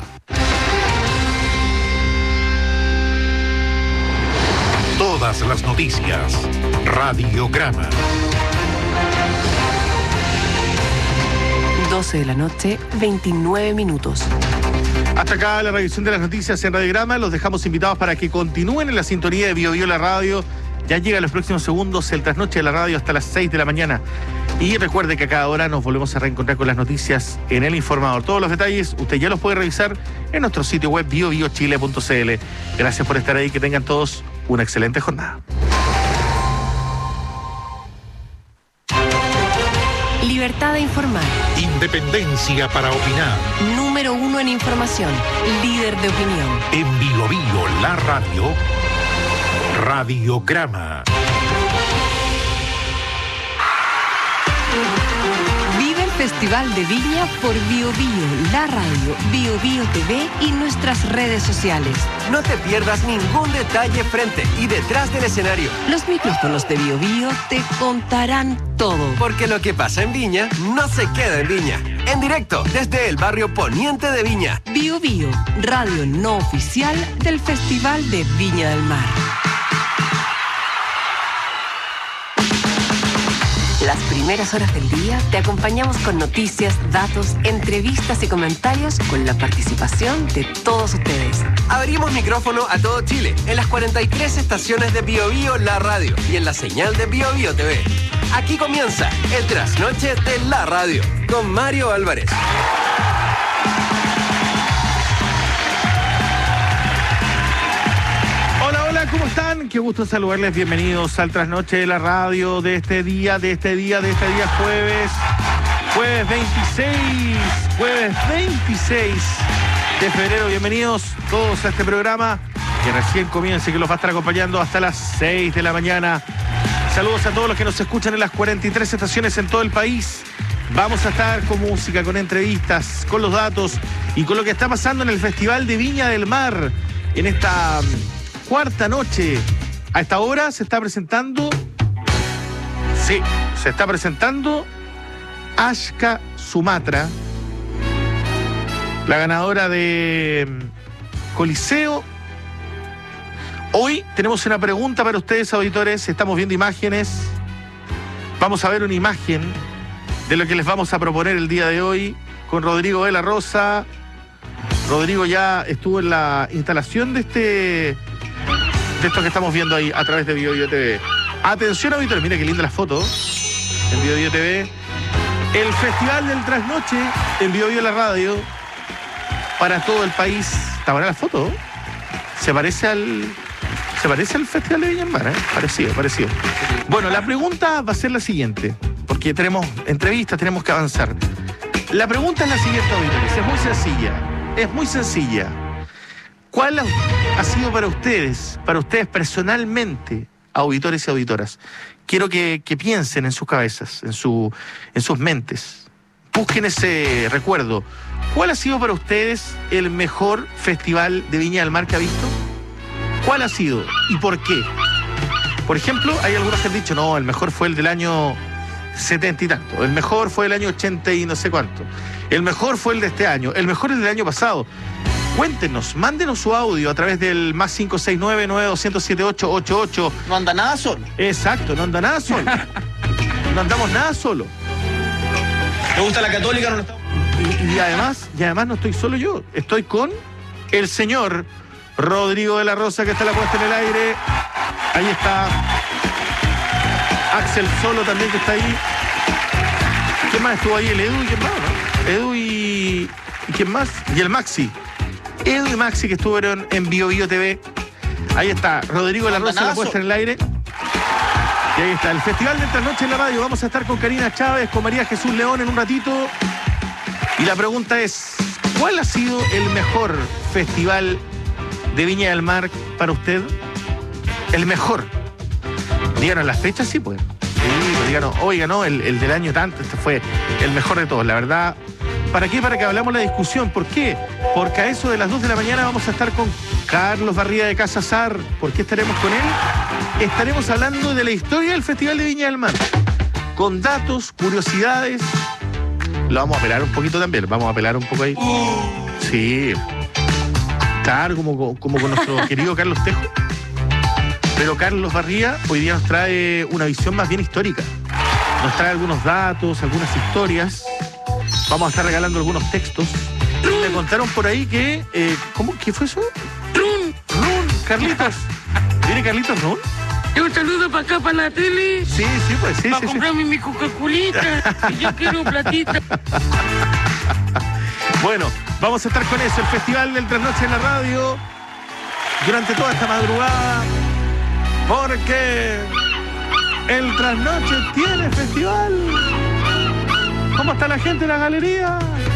Todas las noticias. Radiograma. doce de la noche, veintinueve minutos. Hasta acá la revisión de las noticias en Radiograma. Los dejamos invitados para que continúen en la sintonía de Bio Bio la radio. Ya llega en los próximos segundos el trasnoche de la radio hasta las seis de la mañana. Y recuerde que a cada hora nos volvemos a reencontrar con las noticias en El Informador. Todos los detalles usted ya los puede revisar en nuestro sitio web bio bio chile punto c l. Gracias por estar ahí. Que tengan todos una excelente jornada. Libertad de informar. Independencia para opinar. Número uno en información. Líder de opinión. En Bio Bio la radio. Radiograma. Vive el Festival de Viña por Bio Bio, la radio, Bio Bio T V y nuestras redes sociales. No te pierdas ningún detalle frente y detrás del escenario. Los micrófonos de Bio Bio te contarán todo. Porque lo que pasa en Viña no se queda en Viña. En directo desde el barrio poniente de Viña. Bio Bio, radio no oficial del Festival de Viña del Mar. Las primeras horas del día te acompañamos con noticias, datos, entrevistas y comentarios con la participación de todos ustedes. Abrimos micrófono a todo Chile en las cuarenta y tres estaciones de Bio Bio la radio y en la señal de Bio Bio T V. Aquí comienza el trasnoche de la radio con Mario Álvarez. ¿Cómo están? Qué gusto saludarles. Bienvenidos al trasnoche de la radio de este día, de este día, de este día jueves. Jueves veintiséis. Jueves veintiséis de febrero. Bienvenidos todos a este programa que recién comienza y que los va a estar acompañando hasta las seis de la mañana. Saludos a todos los que nos escuchan en las cuarenta y tres estaciones en todo el país. Vamos a estar con música, con entrevistas, con los datos y con lo que está pasando en el Festival de Viña del Mar. En esta cuarta noche, a esta hora se está presentando, sí, se está presentando Ashka Sumatra, la ganadora de Coliseo. Hoy tenemos una pregunta para ustedes, auditores. Estamos viendo imágenes. Vamos a ver una imagen de lo que les vamos a proponer el día de hoy con Rodrigo de la Rosa. Rodrigo ya estuvo en la instalación de este... de esto que estamos viendo ahí a través de Bio Bio T V. Atención, auditores, mira qué linda la foto en Bio Bio T V. El Festival del Trasnoche en Bio Bio la radio para todo el país. ¿Está buena la foto? Se parece al se parece al Festival de Viña del Mar, ¿eh? Parecido, parecido. Bueno, la pregunta va a ser la siguiente, porque tenemos entrevistas, tenemos que avanzar. La pregunta es la siguiente, auditores. Es muy sencilla. Es muy sencilla. ¿Cuál ha sido para ustedes, para ustedes personalmente, auditores y auditoras? Quiero que, que piensen en sus cabezas, en, su, en sus mentes. Busquen ese recuerdo. ¿Cuál ha sido para ustedes el mejor festival de Viña del Mar que ha visto? ¿Cuál ha sido y por qué? Por ejemplo, hay algunos que han dicho, no, el mejor fue el del año setenta y tanto. El mejor fue el año ochenta y no sé cuánto. El mejor fue el de este año. El mejor es el del año pasado. Cuéntenos, mándenos su audio a través del más cinco seis nueve, nueve dos cero siete, ocho ocho ocho. No anda nada solo. Exacto, no anda nada solo. No andamos nada solo. ¿Te gusta la Católica? No está... y, y además, y además no estoy solo yo. Estoy con el señor Rodrigo de la Rosa, que está la puesta en el aire. Ahí está Axel Solo también, que está ahí. ¿Quién más estuvo ahí? El Edu y quién más, ¿no? Edu y... ¿y quién más? Y el Maxi. Edu y Maxi, que estuvieron en Bio Bio T V. Ahí está Rodrigo de la Rosa, la puesta en el aire. Y ahí está el Festival de Trasnoche en la radio. Vamos a estar con Karina Chávez, con María Jesús León en un ratito. Y la pregunta es, ¿cuál ha sido el mejor festival de Viña del Mar para usted? El mejor. Díganos las fechas, sí, pues. Sí, pues díganos, oiga, no, el, el del año tanto, este fue el mejor de todos. La verdad, ¿para qué? Para que hablamos la discusión. ¿Por qué? Porque a eso de las dos de la mañana vamos a estar con Carlos Barría de Casa Sar. ¿Por qué estaremos con él? Estaremos hablando de la historia del Festival de Viña del Mar. Con datos, curiosidades. Lo vamos a apelar un poquito también. Vamos a apelar un poco ahí. Sí. Claro, como, como con nuestro querido Carlos Tejo. Pero Carlos Barría hoy día nos trae una visión más bien histórica. Nos trae algunos datos, algunas historias. Vamos a estar regalando algunos textos Me contaron por ahí que... Eh, ¿Cómo? ¿Qué fue eso? Run. Run, Carlitos. ¿Viene Carlitos Run? Yo saludo para acá, para la tele. Sí, sí, pues sí. Para sí, comprarme sí. mi Coca-Colita. Y yo quiero platita. Bueno, vamos a estar con eso. El Festival del Trasnoche en la radio. Durante toda esta madrugada. Porque... el Trasnoche tiene festival. ¿Cómo está la gente en la galería?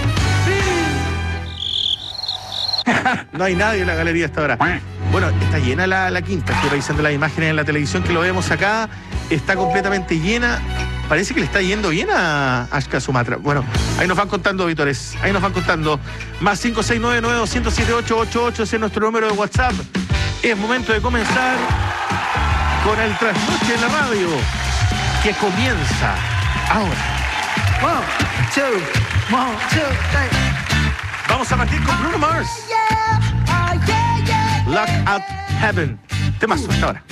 Sí. No hay nadie en la galería hasta ahora. Bueno, está llena la, la quinta. Estoy revisando las imágenes en la televisión que lo vemos acá. Está completamente llena. Parece que le está yendo bien a Ashka Sumatra. Bueno, ahí nos van contando, auditores. Ahí nos van contando. Más cinco seis nueve nueve dos cero siete ocho ocho ocho. Ese es nuestro número de WhatsApp. Es momento de comenzar con el Trasnoche en la radio, que comienza ahora. One, two, one, two, three. Vamos a partir con Bruno Mars. Lock Out Heaven. Temazo hasta ahora.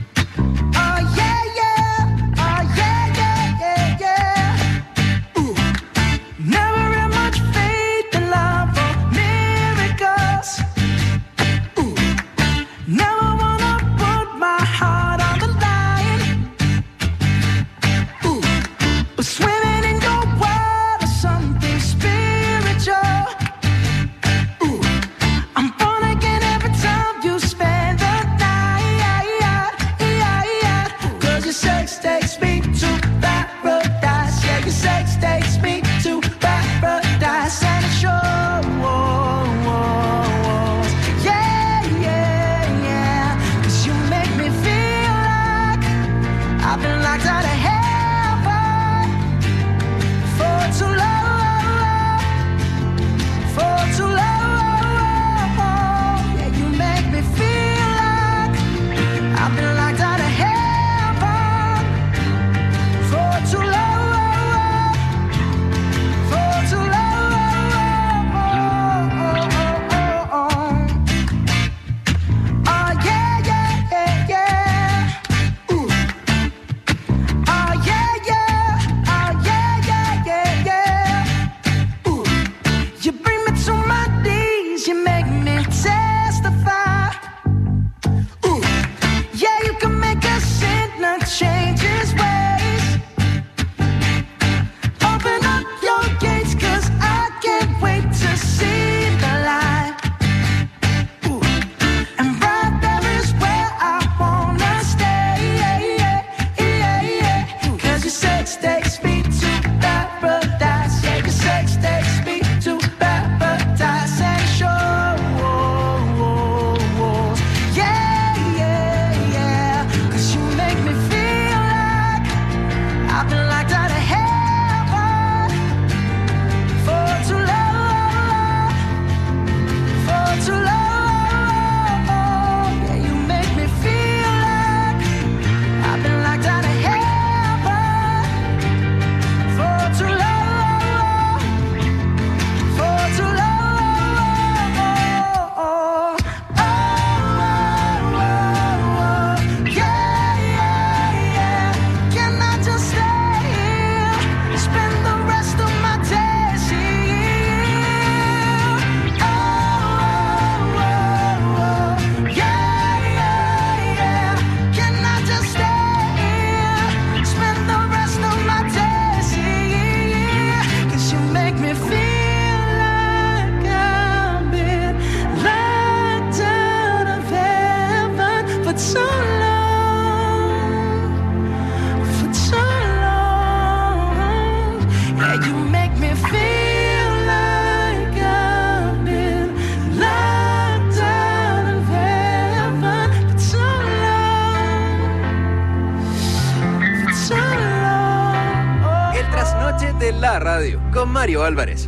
de la radio con Mario Álvarez.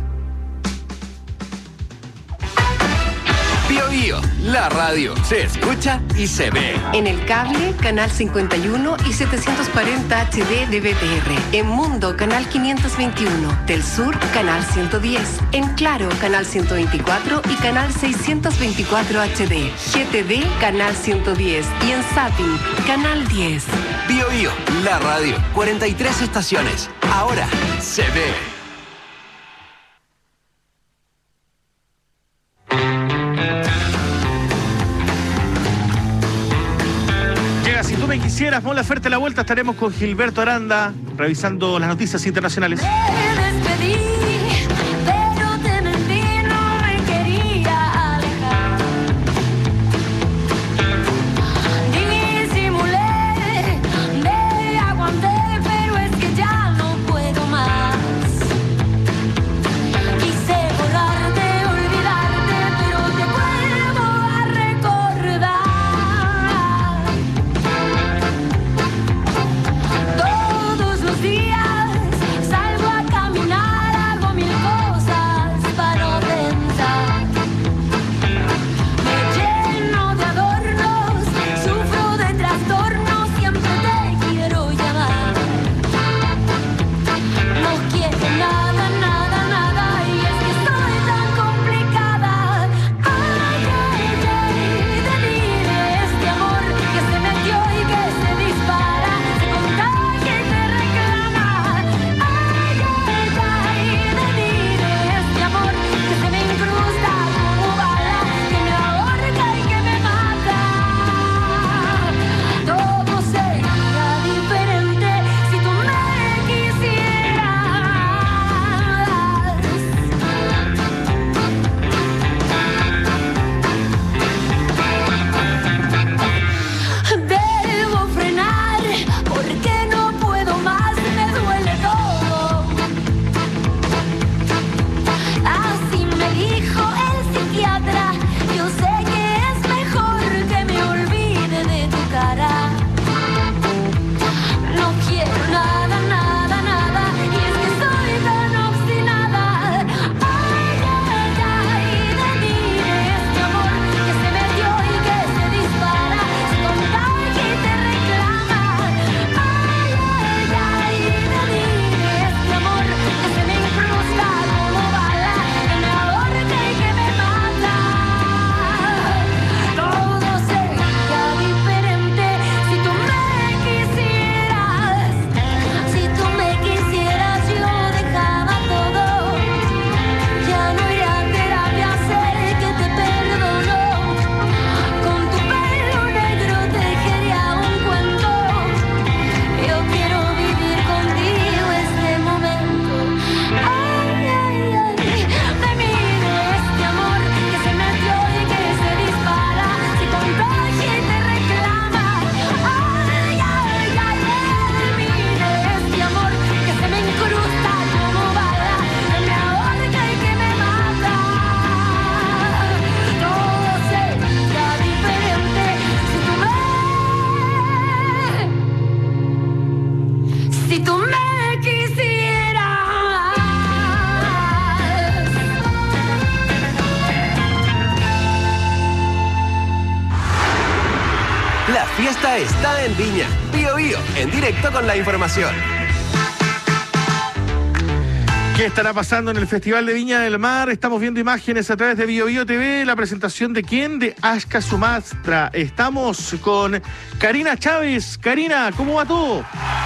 Bio Bio, la radio se escucha y se ve. En el cable, canal cincuenta y uno y setecientos cuarenta H D de B T R. En Mundo, canal quinientos veintiuno. Del Sur, canal ciento diez. En Claro, canal ciento veinticuatro y canal seiscientos veinticuatro H D. G T D, canal ciento diez. Y en Zapping, canal diez. Bio Bio, la radio. cuarenta y tres estaciones. Ahora se ve. tú me quisieras, Mon Laferte, a la vuelta estaremos con Gilberto Aranda revisando las noticias internacionales. La fiesta está en Viña. Bío Bío, en directo con la información. ¿Qué estará pasando en el Festival de Viña del Mar? Estamos viendo imágenes a través de Bío Bío T V. La presentación de quién? De Aska Sumatra. Estamos con Karina Chávez. Karina, ¿cómo va todo?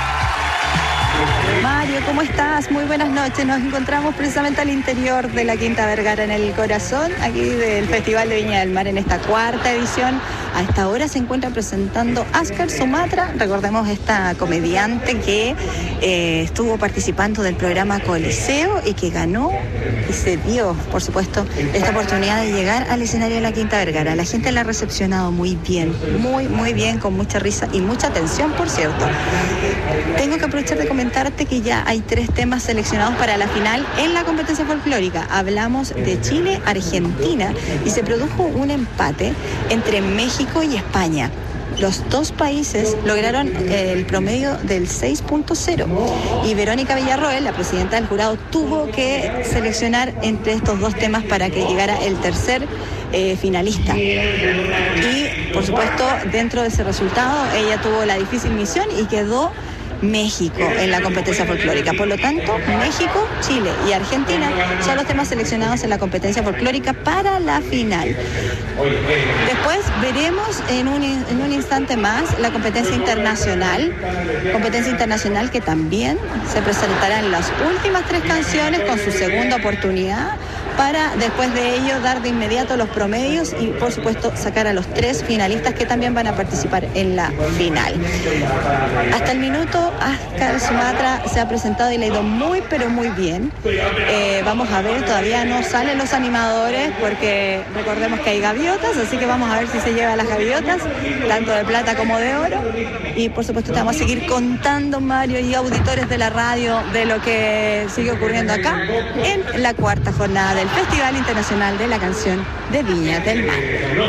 Mario, ¿cómo estás? Muy buenas noches. Nos encontramos precisamente al interior de la Quinta Vergara, en el corazón aquí del Festival de Viña del Mar, en esta cuarta edición. A esta hora se encuentra presentando Aska Sumatra. Recordemos esta comediante que eh, estuvo participando del programa Coliseo y que ganó y se dio, por supuesto, esta oportunidad de llegar al escenario de la Quinta Vergara. La gente la ha recepcionado muy bien, muy, muy bien, con mucha risa y mucha atención, por cierto. Tengo que aprovechar de comentarte que ya hay tres temas seleccionados para la final en la competencia folclórica. Hablamos de Chile, Argentina, y se produjo un empate entre México y España. Los dos países lograron el promedio del seis punto cero y Verónica Villarroel, la presidenta del jurado, tuvo que seleccionar entre estos dos temas para que llegara el tercer eh, finalista. Y, por supuesto, dentro de ese resultado, ella tuvo la difícil misión y quedó México en la competencia folclórica. Por lo tanto, México, Chile y Argentina son los temas seleccionados en la competencia folclórica para la final. Después veremos en un, en un instante más la competencia internacional, competencia internacional que también se presentarán las últimas tres canciones con su segunda oportunidad para después de ello dar de inmediato los promedios y por supuesto sacar a los tres finalistas que también van a participar en la final. Hasta el minuto Ascar Sumatra se ha presentado y le ha ido muy pero muy bien. Eh, vamos a ver, todavía no salen los animadores porque recordemos que hay gaviotas, así que vamos a ver si se lleva las gaviotas, tanto de plata como de oro. Y por supuesto te vamos a seguir contando, Mario y auditores de la radio, de lo que sigue ocurriendo acá en la cuarta jornada del Festival Internacional de la Canción de Viña del Mar.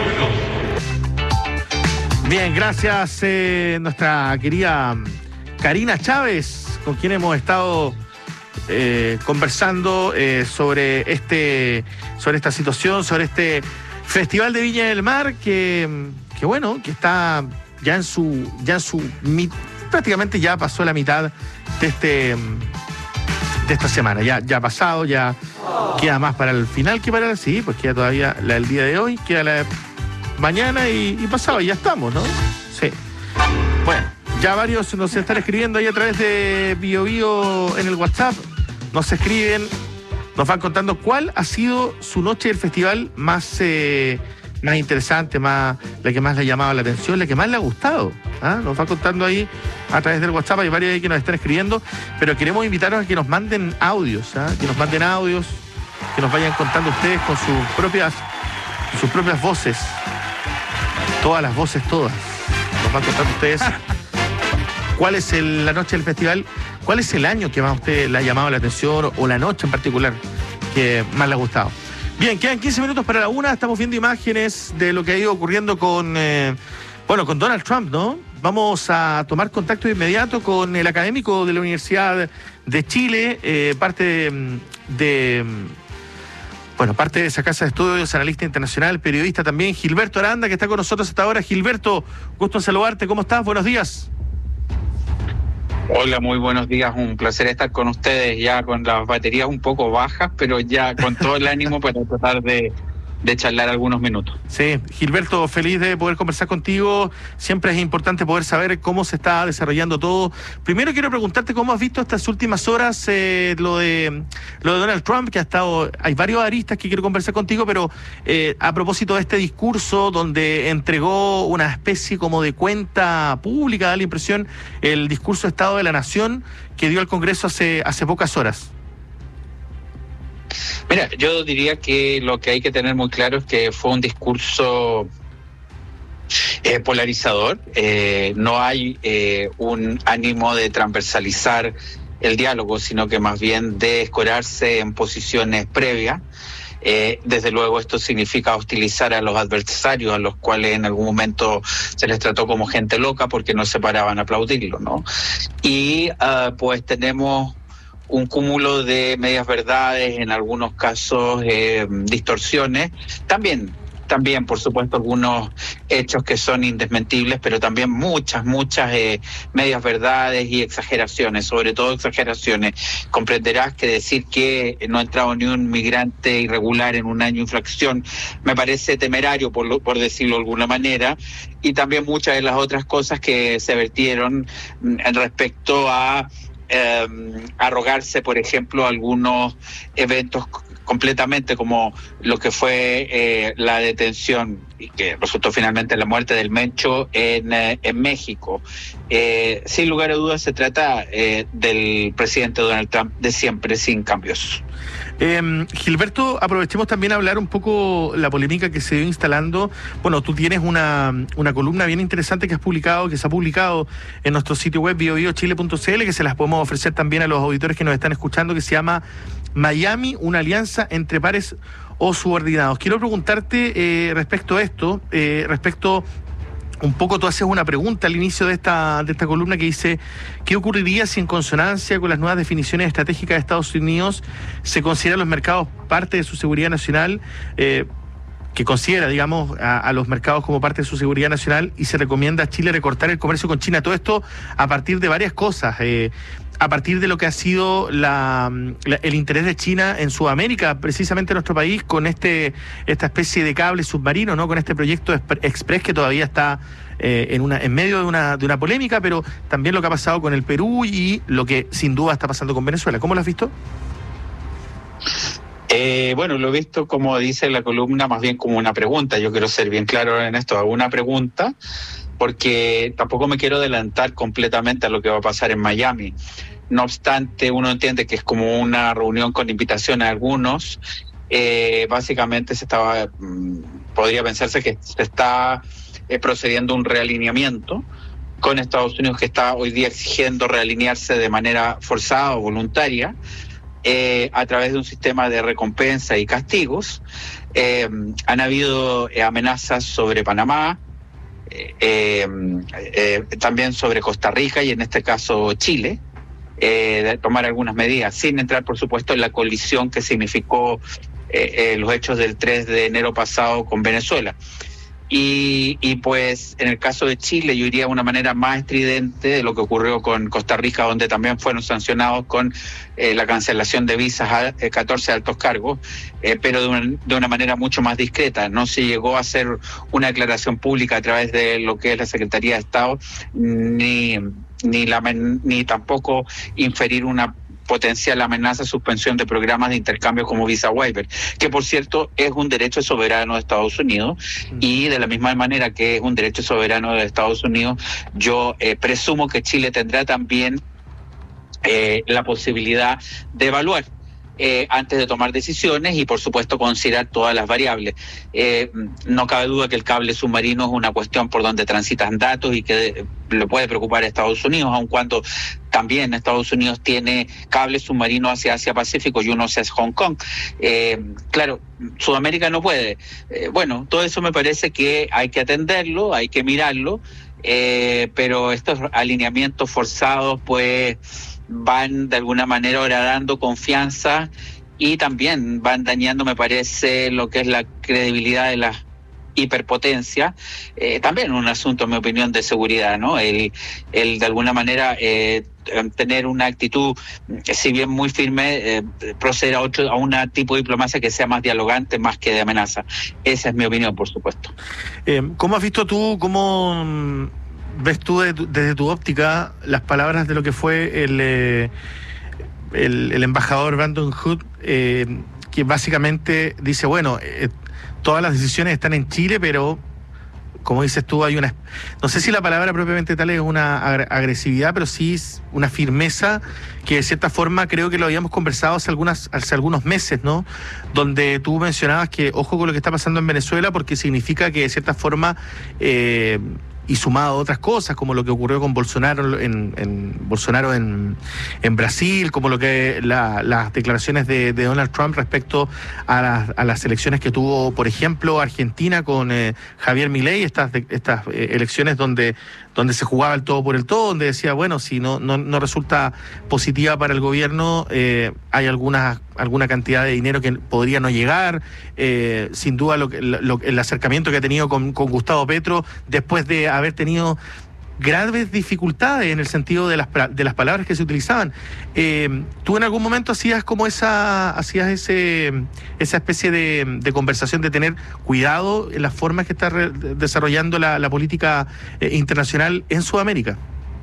Bien, gracias eh, nuestra querida Karina Chávez, con quien hemos estado eh, conversando eh, sobre este, sobre esta situación, sobre este Festival de Viña del Mar, que, que bueno, que está ya en su, ya en su prácticamente ya pasó la mitad de este de esta semana, ya, ya ha pasado, ya queda más para el final que para el, sí, pues queda todavía la del día de hoy, queda la de mañana y, y pasado, y ya estamos, ¿no? Sí. Bueno, ya varios nos están escribiendo ahí a través de Bio Bio en el WhatsApp, nos escriben, nos van contando cuál ha sido su noche del festival más, eh, más interesante, más, la que más le ha llamado la atención, la que más le ha gustado. ¿Ah? Nos va contando ahí a través del WhatsApp, hay varios ahí que nos están escribiendo, pero queremos invitarlos a que nos manden audios, ¿ah? que nos manden audios, que nos vayan contando ustedes con sus propias, sus propias voces, todas las voces, todas. Nos van contando ustedes cuál es el, la noche del festival, cuál es el año que más a usted le ha llamado la atención, o, o la noche en particular que más le ha gustado. Bien, quedan quince minutos para la una, estamos viendo imágenes de lo que ha ido ocurriendo con, eh, bueno, con Donald Trump, ¿no? Vamos a tomar contacto de inmediato con el académico de la Universidad de Chile, eh, parte de, de, bueno, parte de esa casa de estudios, analista internacional, periodista también, Gilberto Aranda, que está con nosotros hasta ahora. Gilberto, gusto en saludarte, ¿cómo estás? Buenos días. Hola, muy buenos días, un placer estar con ustedes, ya con las baterías un poco bajas, pero ya con todo el ánimo para tratar de... de charlar algunos minutos. Sí, Gilberto, feliz de poder conversar contigo. Siempre es importante poder saber cómo se está desarrollando todo. Primero quiero preguntarte cómo has visto estas últimas horas eh, lo de lo de Donald Trump, que ha estado, hay varios aristas que quiero conversar contigo, pero eh, a propósito de este discurso donde entregó una especie como de cuenta pública, da la impresión, el discurso de Estado de la Nación que dio al Congreso hace, hace pocas horas. Mira, yo diría que lo que hay que tener muy claro es que fue un discurso eh, polarizador. Eh, no hay eh, un ánimo de transversalizar el diálogo, sino que más bien de escorarse en posiciones previas. Eh, desde luego esto significa hostilizar a los adversarios, a los cuales en algún momento se les trató como gente loca porque no se paraban a aplaudirlo, ¿no? Y uh, pues tenemos un cúmulo de medias verdades, en algunos casos eh, distorsiones, también, también por supuesto algunos hechos que son indesmentibles, pero también muchas, muchas eh, medias verdades y exageraciones, sobre todo exageraciones. Comprenderás que decir que no ha entrado ni un migrante irregular en un año de infracción me parece temerario, por, lo, por decirlo de alguna manera, y también muchas de las otras cosas que se vertieron en respecto a Eh, arrogarse, por ejemplo, algunos eventos completamente, como lo que fue eh, la detención y que resultó finalmente la muerte del Mencho en, eh, en México. Eh, sin lugar a dudas se trata eh, del presidente Donald Trump de siempre, sin cambios. Eh, Gilberto, aprovechemos también a hablar un poco la polémica que se dio instalando. Bueno, tú tienes una, una columna bien interesante que has publicado, que se ha publicado en nuestro sitio web bio bio chile punto c l, que se las podemos ofrecer también a los auditores que nos están escuchando, que se llama Miami, una alianza entre pares o subordinados. Quiero preguntarte eh, respecto a esto, eh, respecto... Un poco tú haces una pregunta al inicio de esta, de esta columna que dice: ¿qué ocurriría si en consonancia con las nuevas definiciones estratégicas de Estados Unidos se consideran los mercados parte de su seguridad nacional, eh, que considera, digamos, a, a los mercados como parte de su seguridad nacional, y se recomienda a Chile recortar el comercio con China? Todo esto a partir de varias cosas, eh, a partir de lo que ha sido la, la, el interés de China en Sudamérica, precisamente en nuestro país, con este esta especie de cable submarino, ¿no? Con este proyecto Express que todavía está eh, en una en medio de una de una polémica, pero también lo que ha pasado con el Perú y lo que sin duda está pasando con Venezuela. ¿Cómo lo has visto? Eh, bueno, lo he visto, como dice la columna, más bien como una pregunta. Yo quiero ser bien claro en esto, hago una pregunta, porque tampoco me quiero adelantar completamente a lo que va a pasar en Miami. No obstante, uno entiende que es como una reunión con invitación a algunos. Eh, básicamente se estaba, podría pensarse que se está eh, procediendo un realineamiento con Estados Unidos, que está hoy día exigiendo realinearse de manera forzada o voluntaria eh, a través de un sistema de recompensa y castigos. Eh, han habido eh, amenazas sobre Panamá, eh, eh, eh, también sobre Costa Rica y en este caso Chile, eh, de tomar algunas medidas, sin entrar por supuesto en la colisión que significó eh, eh, los hechos del tres de enero pasado con Venezuela. Y, y pues en el caso de Chile yo iría de una manera más estridente de lo que ocurrió con Costa Rica, donde también fueron sancionados con eh, la cancelación de visas a eh, catorce altos cargos, eh, pero de una, de una manera mucho más discreta. No se llegó a hacer una declaración pública a través de lo que es la Secretaría de Estado, ni, ni, la, ni tampoco inferir una potencial amenaza, suspensión de programas de intercambio como Visa Waiver, que por cierto es un derecho soberano de Estados Unidos, mm. y de la misma manera que es un derecho soberano de Estados Unidos, yo eh, presumo que Chile tendrá también eh, la posibilidad de evaluar Eh, antes de tomar decisiones y por supuesto considerar todas las variables. Eh, no cabe duda que el cable submarino es una cuestión por donde transitan datos y que le puede preocupar a Estados Unidos, aun cuando también Estados Unidos tiene cable submarino hacia Asia-Pacífico y uno hacia Hong Kong. Eh, claro, Sudamérica no puede. Eh, bueno, todo eso me parece que hay que atenderlo, hay que mirarlo, eh, pero estos alineamientos forzados pues van de alguna manera ahora dando confianza y también van dañando, me parece, lo que es la credibilidad de la hiperpotencia. Eh, también un asunto, en mi opinión, de seguridad, ¿no? El, el de alguna manera eh, tener una actitud, si bien muy firme, eh, proceder a, otro, a un tipo de diplomacia que sea más dialogante, más que de amenaza. Esa es mi opinión, por supuesto. Eh, ¿Cómo has visto tú, cómo ves tú de tu, desde tu óptica las palabras de lo que fue el, eh, el, el embajador Brandon Hood, eh, que básicamente dice, bueno, eh, todas las decisiones están en Chile, pero como dices tú, hay una, no sé si la palabra propiamente tal es una agresividad, pero sí una firmeza que de cierta forma creo que lo habíamos conversado hace, algunas, hace algunos meses, ¿no? Donde tú mencionabas que ojo con lo que está pasando en Venezuela, porque significa que de cierta forma eh, y sumado a otras cosas, como lo que ocurrió con Bolsonaro en, en Bolsonaro en, en Brasil, como lo que la, las declaraciones de, de Donald Trump respecto a las, a las elecciones que tuvo, por ejemplo, Argentina con eh, Javier Milei, estas, estas eh, elecciones donde, donde se jugaba el todo por el todo, donde decía, bueno, si no, no, no resulta positiva para el gobierno, eh, hay alguna, alguna cantidad de dinero que podría no llegar, eh, sin duda lo, lo, el acercamiento que ha tenido con, con Gustavo Petro, después de haber tenido graves dificultades en el sentido de las de las palabras que se utilizaban. Eh, ¿Tú en algún momento hacías como esa hacías ese esa especie de, de conversación de tener cuidado en las formas que está re, desarrollando la, la política eh, internacional en Sudamérica?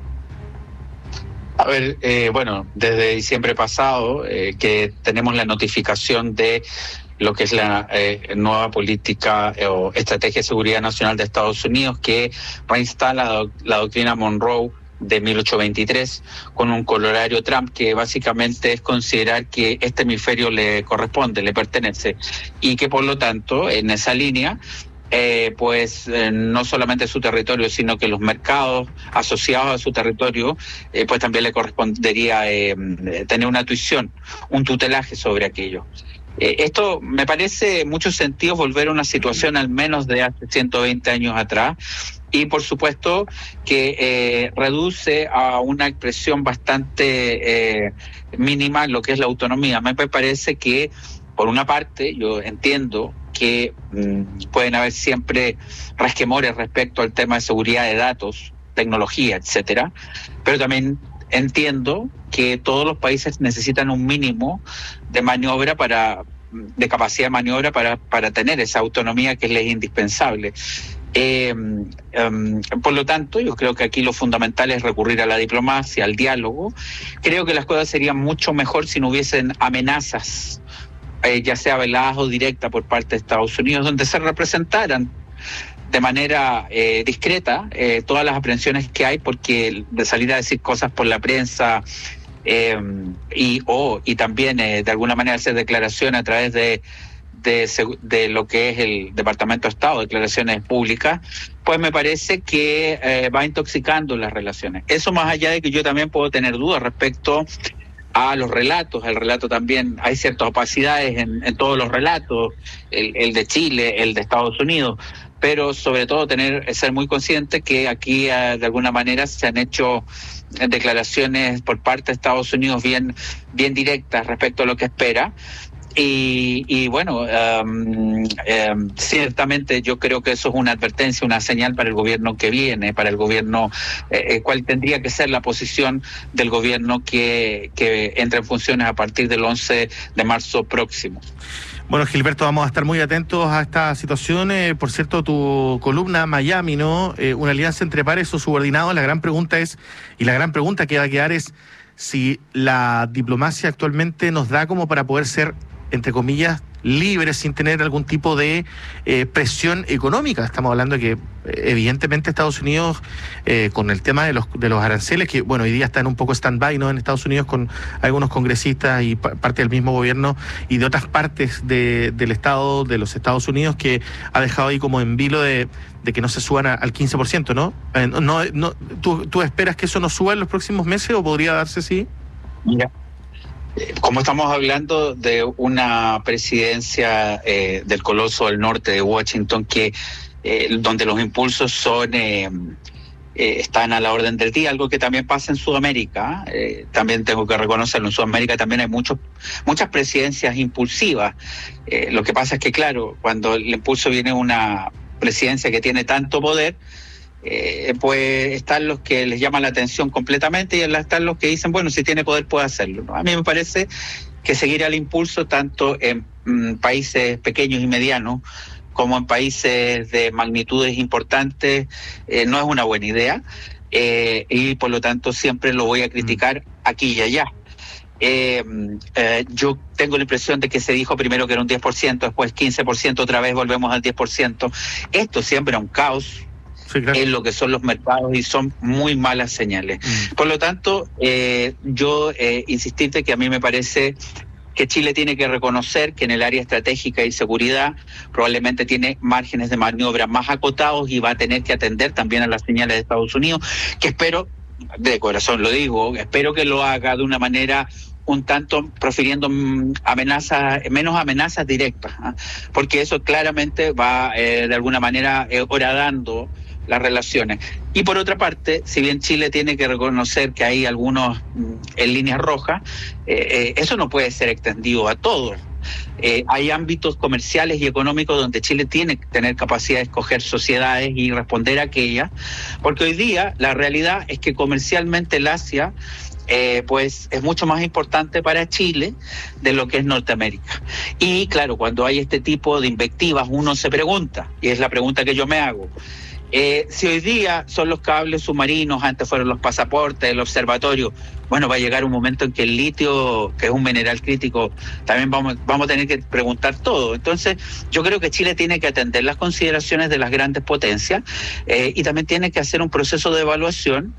A ver, eh, bueno, desde diciembre pasado eh, que tenemos la notificación de lo que es la eh, nueva política eh, o estrategia de seguridad nacional de Estados Unidos, que reinstala la, doc- la doctrina Monroe de mil ochocientos veintitrés con un corolario Trump, que básicamente es considerar que este hemisferio le corresponde, le pertenece, y que por lo tanto en esa línea Eh, pues eh, no solamente su territorio, sino que los mercados asociados a su territorio, eh, pues también le correspondería eh, tener una tuición, un tutelaje sobre aquello. Eh, esto me parece en muchos sentidos volver a una situación al menos de hace ciento veinte años atrás, y por supuesto que eh, reduce a una expresión bastante eh, mínima lo que es la autonomía. Me parece que, por una parte, yo entiendo que mmm, pueden haber siempre resquemores respecto al tema de seguridad de datos, tecnología, etcétera, pero también entiendo que todos los países necesitan un mínimo de maniobra para, de capacidad de maniobra para, para tener esa autonomía que les es indispensable. Eh, um, por lo tanto, yo creo que aquí lo fundamental es recurrir a la diplomacia, al diálogo. Creo que las cosas serían mucho mejor si no hubiesen amenazas eh, ya sea velada o directa por parte de Estados Unidos, donde se representaran de manera eh, discreta eh, todas las aprehensiones que hay, porque de salir a decir cosas por la prensa eh, y, oh, y también eh, de alguna manera hacer declaraciones a través de, de, de lo que es el Departamento de Estado, declaraciones públicas, pues me parece que eh, va intoxicando las relaciones. Eso más allá de que yo también puedo tener dudas respecto a los relatos. El relato también, hay ciertas opacidades en, en todos los relatos, el, el de Chile, el de Estados Unidos, pero sobre todo tener ser muy consciente que aquí eh, de alguna manera se han hecho declaraciones por parte de Estados Unidos bien, bien directas respecto a lo que espera. Y, y bueno, um, um, ciertamente yo creo que eso es una advertencia, una señal para el gobierno que viene, para el gobierno, eh, cuál tendría que ser la posición del gobierno que, que entra en funciones a partir del once de marzo próximo. Bueno, Gilberto, vamos a estar muy atentos a esta situación. Eh, por cierto, tu columna Miami, ¿no? Eh, una alianza entre pares o subordinados. La gran pregunta es, y la gran pregunta que va a quedar es, si la diplomacia actualmente nos da como para poder ser, entre comillas, libres sin tener algún tipo de eh, presión económica. Estamos hablando de que evidentemente Estados Unidos eh, con el tema de los de los aranceles, que bueno, hoy día están un poco stand-by, ¿no? En Estados Unidos con algunos congresistas y pa- parte del mismo gobierno y de otras partes de, del Estado, de los Estados Unidos, que ha dejado ahí como en vilo de, de que no se suban a, al quince por ciento, ¿no? Eh, no, no ¿tú, ¿Tú esperas que eso no suba en los próximos meses o podría darse sí? Mira, como estamos hablando de una presidencia eh, del Coloso del Norte de Washington, que eh, donde los impulsos son eh, eh, están a la orden del día, algo que también pasa en Sudamérica, eh, también tengo que reconocerlo, en Sudamérica también hay muchos muchas presidencias impulsivas. Eh, lo que pasa es que, claro, cuando el impulso viene de una presidencia que tiene tanto poder, Eh, pues están los que les llaman la atención completamente y están los que dicen, bueno, si tiene poder puede hacerlo, ¿no? A mí me parece que seguir al impulso tanto en mm, países pequeños y medianos como en países de magnitudes importantes eh, no es una buena idea eh, y por lo tanto siempre lo voy a criticar aquí y allá. Eh, eh, yo tengo la impresión de que se dijo primero que era un diez por ciento, después quince por ciento, otra vez volvemos al diez por ciento. Esto siempre es un caos. Sí, claro. En lo que son los mercados y son muy malas señales. Mm. Por lo tanto, eh, yo eh, insistirte que a mí me parece que Chile tiene que reconocer que en el área estratégica y seguridad probablemente tiene márgenes de maniobra más acotados y va a tener que atender también a las señales de Estados Unidos, que espero, de corazón lo digo, espero que lo haga de una manera un tanto profiriendo amenazas, menos amenazas directas, ¿eh? Porque eso claramente va eh, de alguna manera eh, horadando las relaciones. Y por otra parte, si bien Chile tiene que reconocer que hay algunos en líneas rojas, eh, eh, eso no puede ser extendido a todos. Eh, hay ámbitos comerciales y económicos donde Chile tiene que tener capacidad de escoger sociedades y responder a aquellas, porque hoy día la realidad es que comercialmente el Asia Eh, pues es mucho más importante para Chile de lo que es Norteamérica. Y claro, cuando hay este tipo de invectivas uno se pregunta, y es la pregunta que yo me hago, eh, si hoy día son los cables submarinos, antes fueron los pasaportes, el observatorio, bueno, va a llegar un momento en que el litio, que es un mineral crítico, también vamos, vamos a tener que preguntar todo. Entonces, yo creo que Chile tiene que atender las consideraciones de las grandes potencias eh, y también tiene que hacer un proceso de evaluación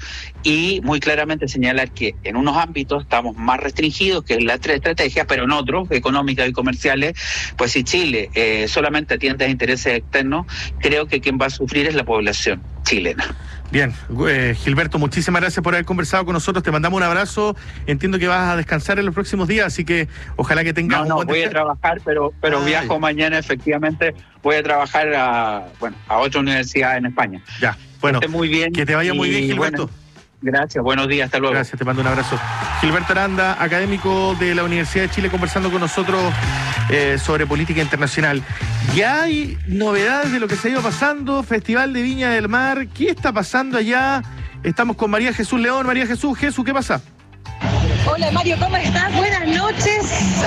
y muy claramente señalar que en unos ámbitos estamos más restringidos, que es la estrategia, pero en otros, económicas y comerciales, pues si Chile eh, solamente atiende a intereses externos, creo que quien va a sufrir es la población chilena. Bien, eh, Gilberto, muchísimas gracias por haber conversado con nosotros, te mandamos un abrazo, entiendo que vas a descansar en los próximos días, así que ojalá que tengas no, un no, buen voy a trabajar, pero pero Ay. viajo mañana, efectivamente, voy a trabajar a, bueno, a otra universidad en España. Ya, bueno, que, muy bien que te vaya muy bien, Gilberto. Bueno, gracias, buenos días, hasta luego. Gracias, te mando un abrazo. Gilberto Aranda, académico de la Universidad de Chile, conversando con nosotros eh, sobre política internacional. Ya hay novedades de lo que se ha ido pasando, Festival de Viña del Mar, ¿qué está pasando allá? Estamos con María Jesús León. María Jesús, Jesús, ¿qué pasa? Hola Mario, ¿cómo estás? Buenas noches.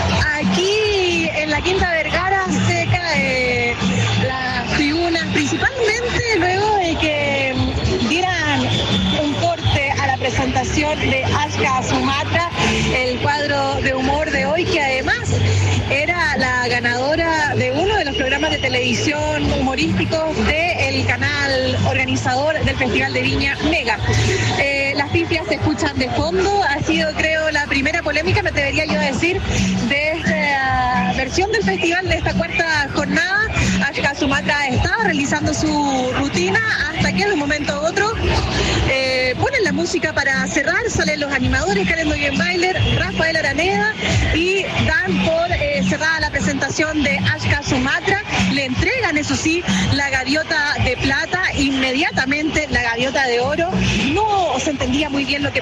Aquí en la Quinta Vergara se cae las tribunas, principalmente luego de que dieran un corte a la presentación de Ashka Sumatra, el cuadro de humor de hoy, que además era la ganadora de uno de los programas de televisión humorísticos del canal organizador del Festival de Viña, Mega. Eh, las pifias se escuchan de fondo, ha sido creo la primera polémica, me atrevería yo a decir, de esta versión del festival, de esta cuarta jornada. Ashka Sumatra estaba realizando su rutina hasta que de un momento a otro eh, ponen la música para cerrar, salen los animadores, Karen Dogenbailer, Rafael Araneda, y dan por eh, cerrada la presentación de Ashka Sumatra. Le entregan, eso sí, la gaviota de plata, inmediatamente la gaviota de oro. No se entendía muy bien lo que